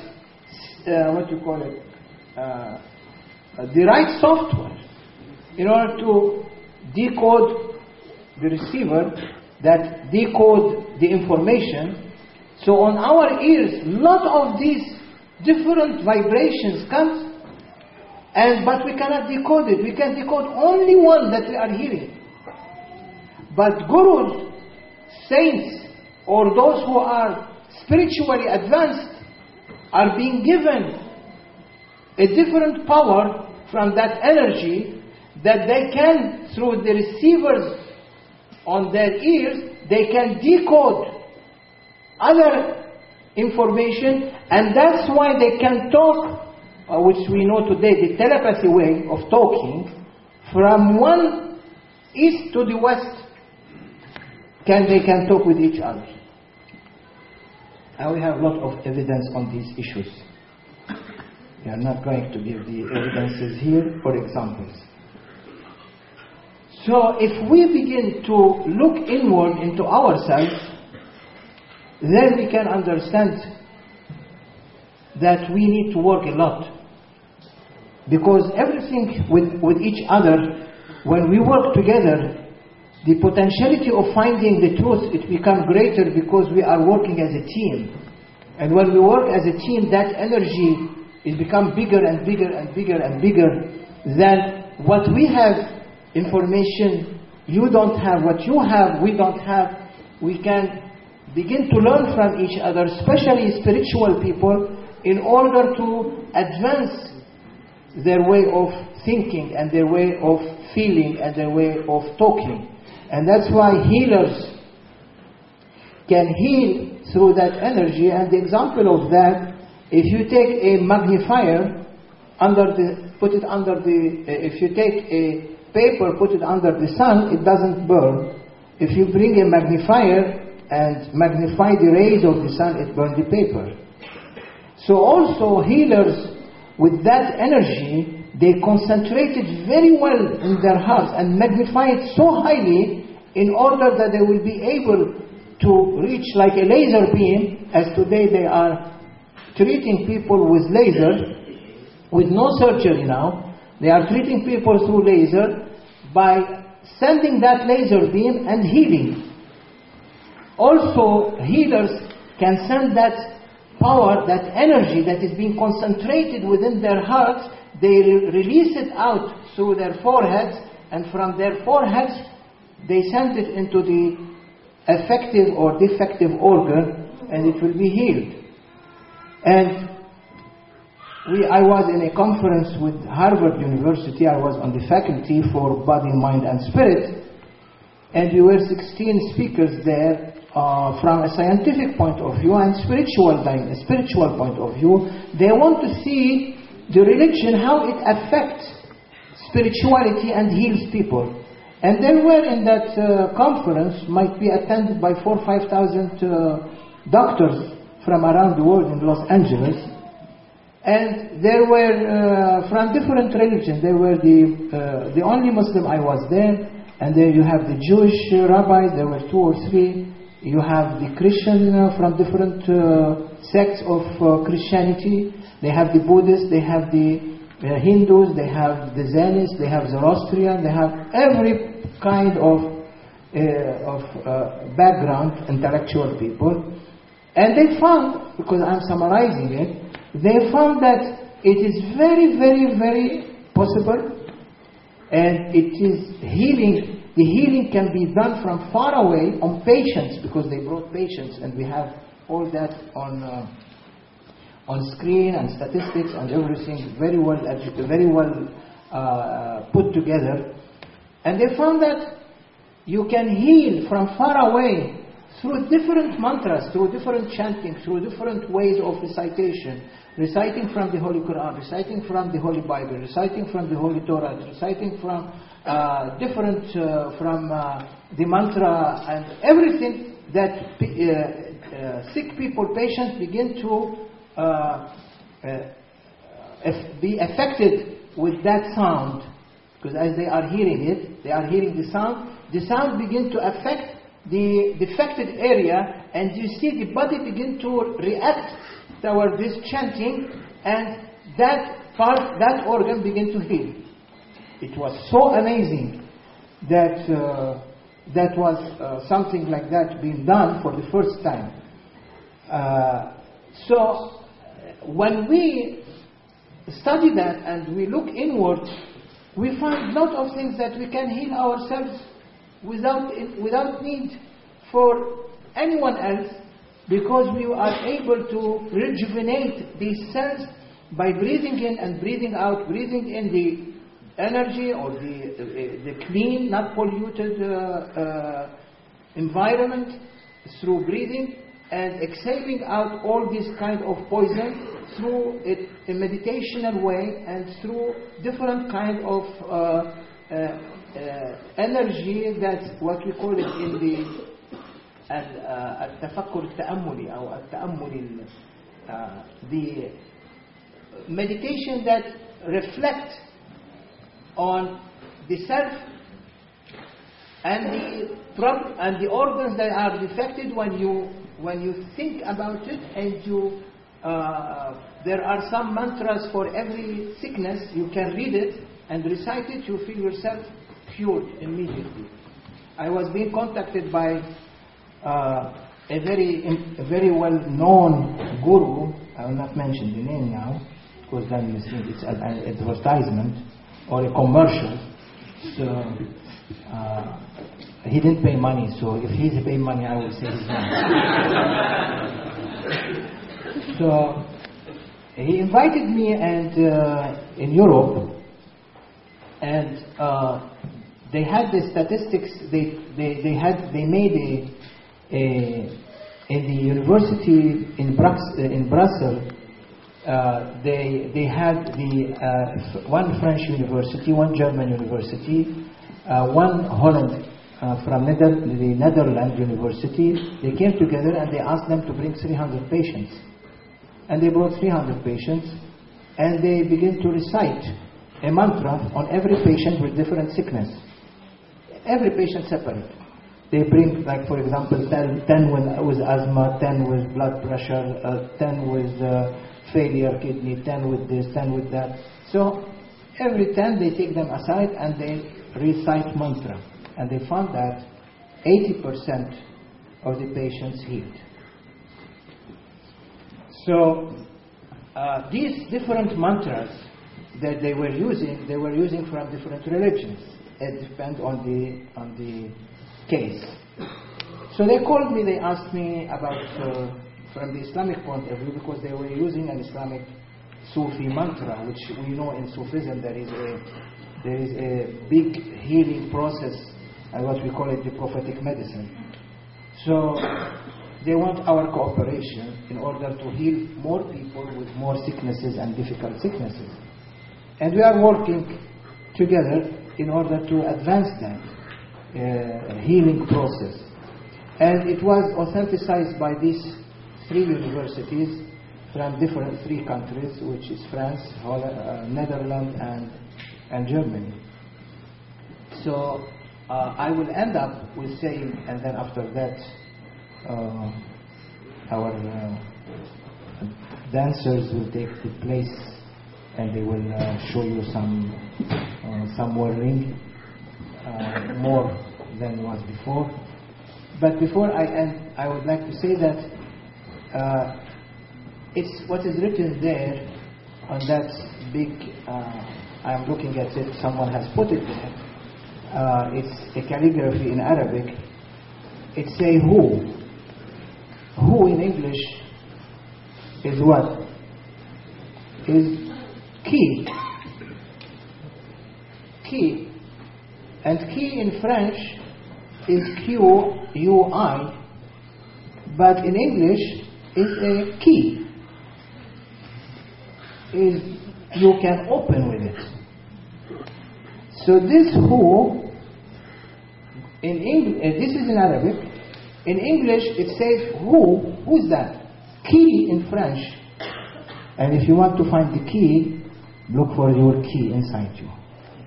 the right software in order to decode the receiver that decode the information. So on our ears, lot of these different vibrations come, but we cannot decode it. We can decode only one that we are hearing. But gurus, saints, or those who are spiritually advanced are being given a different power from that energy that they can, through the receivers on their ears, they can decode other information, and that's why they can talk, which we know today, the telepathy way of talking, from one east to the west, they can talk with each other. And we have a lot of evidence on these issues. We are not going to give the evidences here or examples. So if we begin to look inward into ourselves, then we can understand that we need to work a lot. Because everything with each other, when we work together, the potentiality of finding the truth, it becomes greater because we are working as a team. And when we work as a team, that energy is become bigger and bigger and bigger and bigger than what we have information you don't have, what you have, we don't have. We can begin to learn from each other, especially spiritual people, in order to advance their way of thinking and their way of feeling and their way of talking. And that's why healers can heal through that energy. And the example of that, if you take a magnifier, if you take a paper, put it under the sun, it doesn't burn. If you bring a magnifier and magnify the rays of the sun, it burns the paper. So also healers, with that energy, they concentrate it very well in their hearts and magnify it so highly in order that they will be able to reach like a laser beam, as today they are treating people with laser, with no surgery now. They are treating people through laser by sending that laser beam and healing. Also, healers can send that power, that energy that is being concentrated within their hearts, they release it out through their foreheads, and from their foreheads they send it into the effective or defective organ, and it will be healed. And I was in a conference with Harvard University. I was on the faculty for body, mind and spirit, and we were 16 speakers there from a scientific point of view and spiritual point of view. They want to see the religion, how it affects spirituality and heals people. And they were in that conference, might be attended by 4,000 or 5,000 doctors from around the world in Los Angeles. And there were from different religions. They were the only Muslim I was there. And then you have the Jewish rabbis, there were 2 or 3. You have the Christian from different sects of Christianity. They have the Buddhists, they have the Hindus, they have the Zionists, they have Zoroastrian, they have every kind of background, intellectual people. And they found, because I'm summarizing it, they found that it is very, very, very possible, and it is healing. The healing can be done from far away on patients, because they brought patients, and we have all that on screen and statistics and everything very well put together. And they found that you can heal from far away through different mantras, through different chanting, through different ways of recitation, reciting from the Holy Quran, reciting from the Holy Bible, reciting from the Holy Torah, reciting from the mantra, and everything that sick people, patients begin to be affected with that sound, because as they are hearing it, they are hearing the sound begin to affect the affected area, and you see the body begin to react toward this chanting, and that organ begin to heal. It was so amazing that that was something like that being done for the first time. So when we study that and we look inward, we find a lot of things that we can heal ourselves without need for anyone else, because we are able to rejuvenate these cells by breathing in and breathing out, breathing in the energy or the clean, not polluted environment through breathing, and exhaling out all this kind of poison through a meditational way and through different kind of energy. That's what we call it in the التفكر التأملي أو التأمل, the meditation that reflects on the self and the organs that are defected when you think about it, and you there are some mantras for every sickness. You can read it and recite it, you feel yourself cured immediately. I was being contacted by a very well-known guru. I will not mention the name now, because then you think it's an advertisement or a commercial. So he didn't pay money, so if he's paying money, I will say his name. So he invited me and in Europe, and they had the statistics. They made in the university in Brussels. They had one French university, one German university, one Holland from the Netherlands university. They came together and they asked them to bring 300 patients. And they brought 300 patients, and they began to recite a mantra on every patient with different sickness. Every patient separate. They bring, like for example, 10 with asthma, 10 with blood pressure, 10 with failure kidney, 10 with this, 10 with that. So every 10 they take them aside and they recite mantra. And they found that 80% of the patients healed. So these different mantras that they were using from different religions. It depends on the case. So they called me, they asked me about from the Islamic point of view, because they were using an Islamic Sufi mantra, which we know in Sufism there is a big healing process, and what we call it the prophetic medicine. So they want our cooperation in order to heal more people with more sicknesses and difficult sicknesses. And we are working together in order to advance that healing process. And it was authenticated by these 3 universities from different 3 countries, which is France, Netherlands, and Germany. So I will end up with saying, and then after that, our dancers will take the place, and they will show you some whirling, more than was before. But before I end, I would like to say that it's what is written there on that big, I'm looking at it, someone has put it there. It's a calligraphy in Arabic. It says who. Who in English is what? Is key. Key. And key in French is Q-U-I, but in English is a key. You can open with it. So this who, in English, this is in Arabic. In English it says who's that? Key in French. And if you want to find the key, look for your key inside you.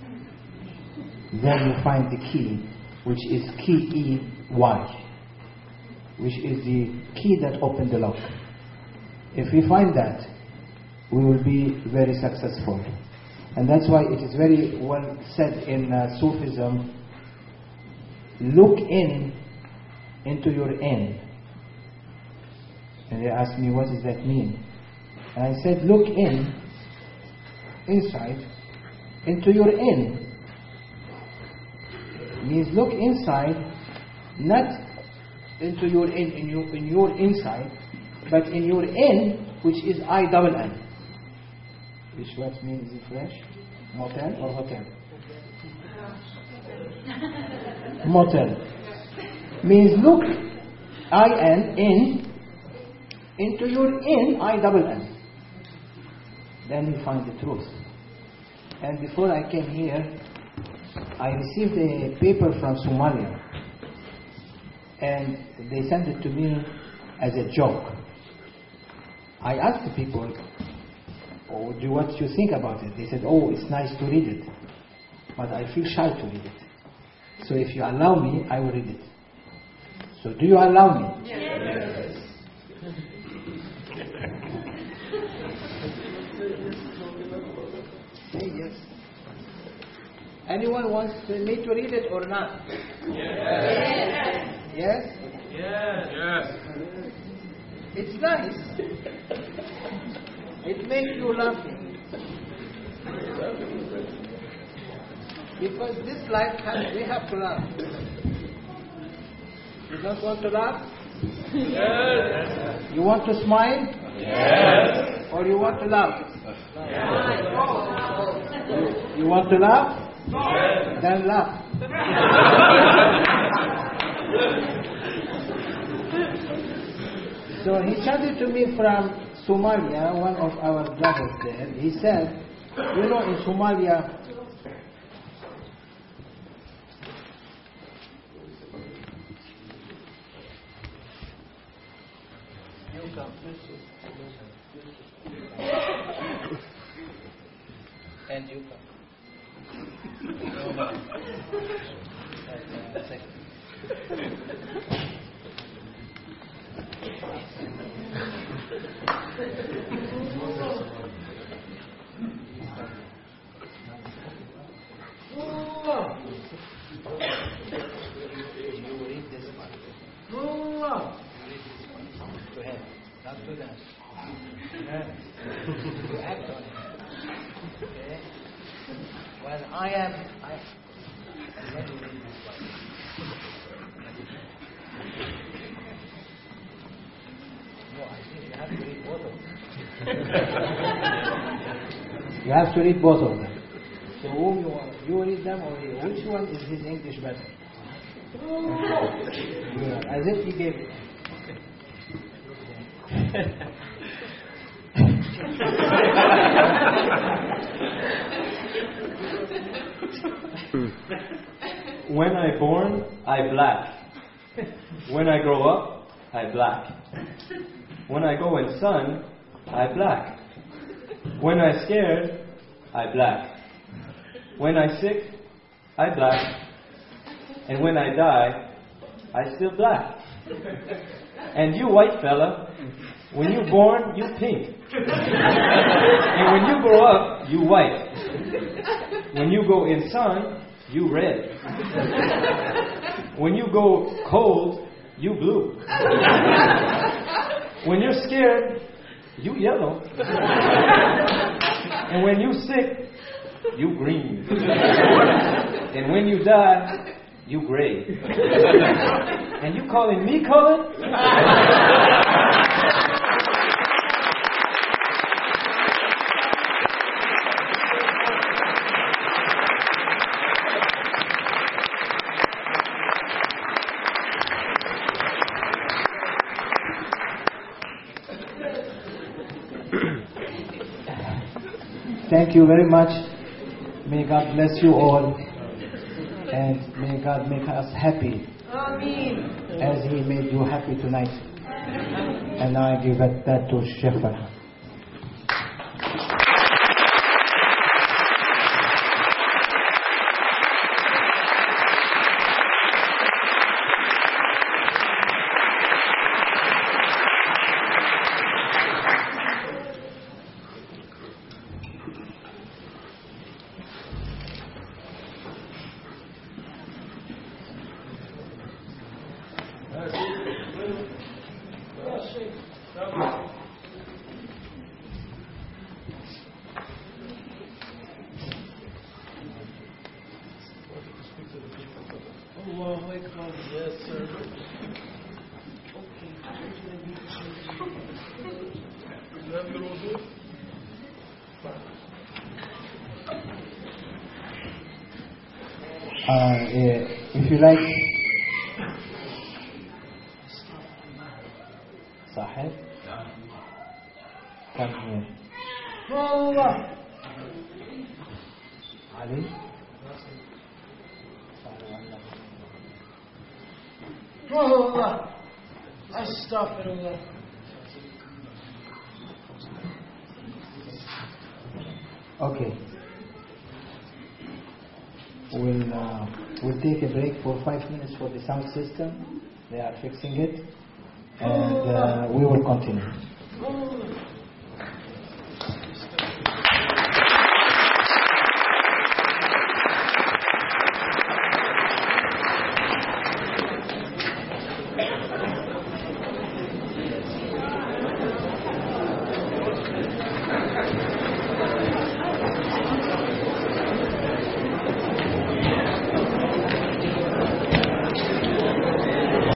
Then you find the key, which is key E-Y, which is the key that opened the lock. If we find that, we will be very successful. And that's why it is very well said in Sufism, look into your in. And they asked me, what does that mean? And I said, look inside, into your in. Means look inside, not into your in your inside, but in your in, which is I-double-N. Which what means in French? Motel or hotel? Motel. Means look, I-N, into your in, I-double-N. Then you find the truth. And before I came here, I received a paper from Somalia. And they sent it to me as a joke. I asked the people, what do you think about it? They said, it's nice to read it. But I feel shy to read it. So if you allow me, I will read it. So do you allow me? Yes. Say yes. Anyone wants me to read it or not? Yes. Yes? Yes. It's nice. It makes you laugh. Because this life we have to laugh. You don't want to laugh? Yes. You want to smile? Yes. Or you want to laugh? Yes. You want to laugh? Yes. Then laugh. So he chatted to me from Somalia, one of our brothers there. He said, in Somalia, and you come. You read this one. To him, not to them. You act on it. Okay? When I let you read this one. No, I think you have to read both of them. You have to read both of them. So whom you want? You read them or you? Which one is his English better? Yeah, as if he gave it. When I born, I black. When I grow up, I black. When I go in sun, I black. When I scared, I black. When I sick, I black. And when I die, I still black. And you white fella, when you born, you pink. And when you grow up, you white. When you go in sun, you red. When you go cold, you blue. When you're scared, you yellow. And when you sick, you green. And when you die, you gray. And you calling me colored? Thank you very much. May God bless you all. And may God make us happy. Amen. As He made you happy tonight. And now I give that to Sheikh Farhan. If you like, Sahib, come here. Ali. Astaghfirullah. Okay. We'll take a break for 5 minutes for the sound system. They are fixing it, and we will continue.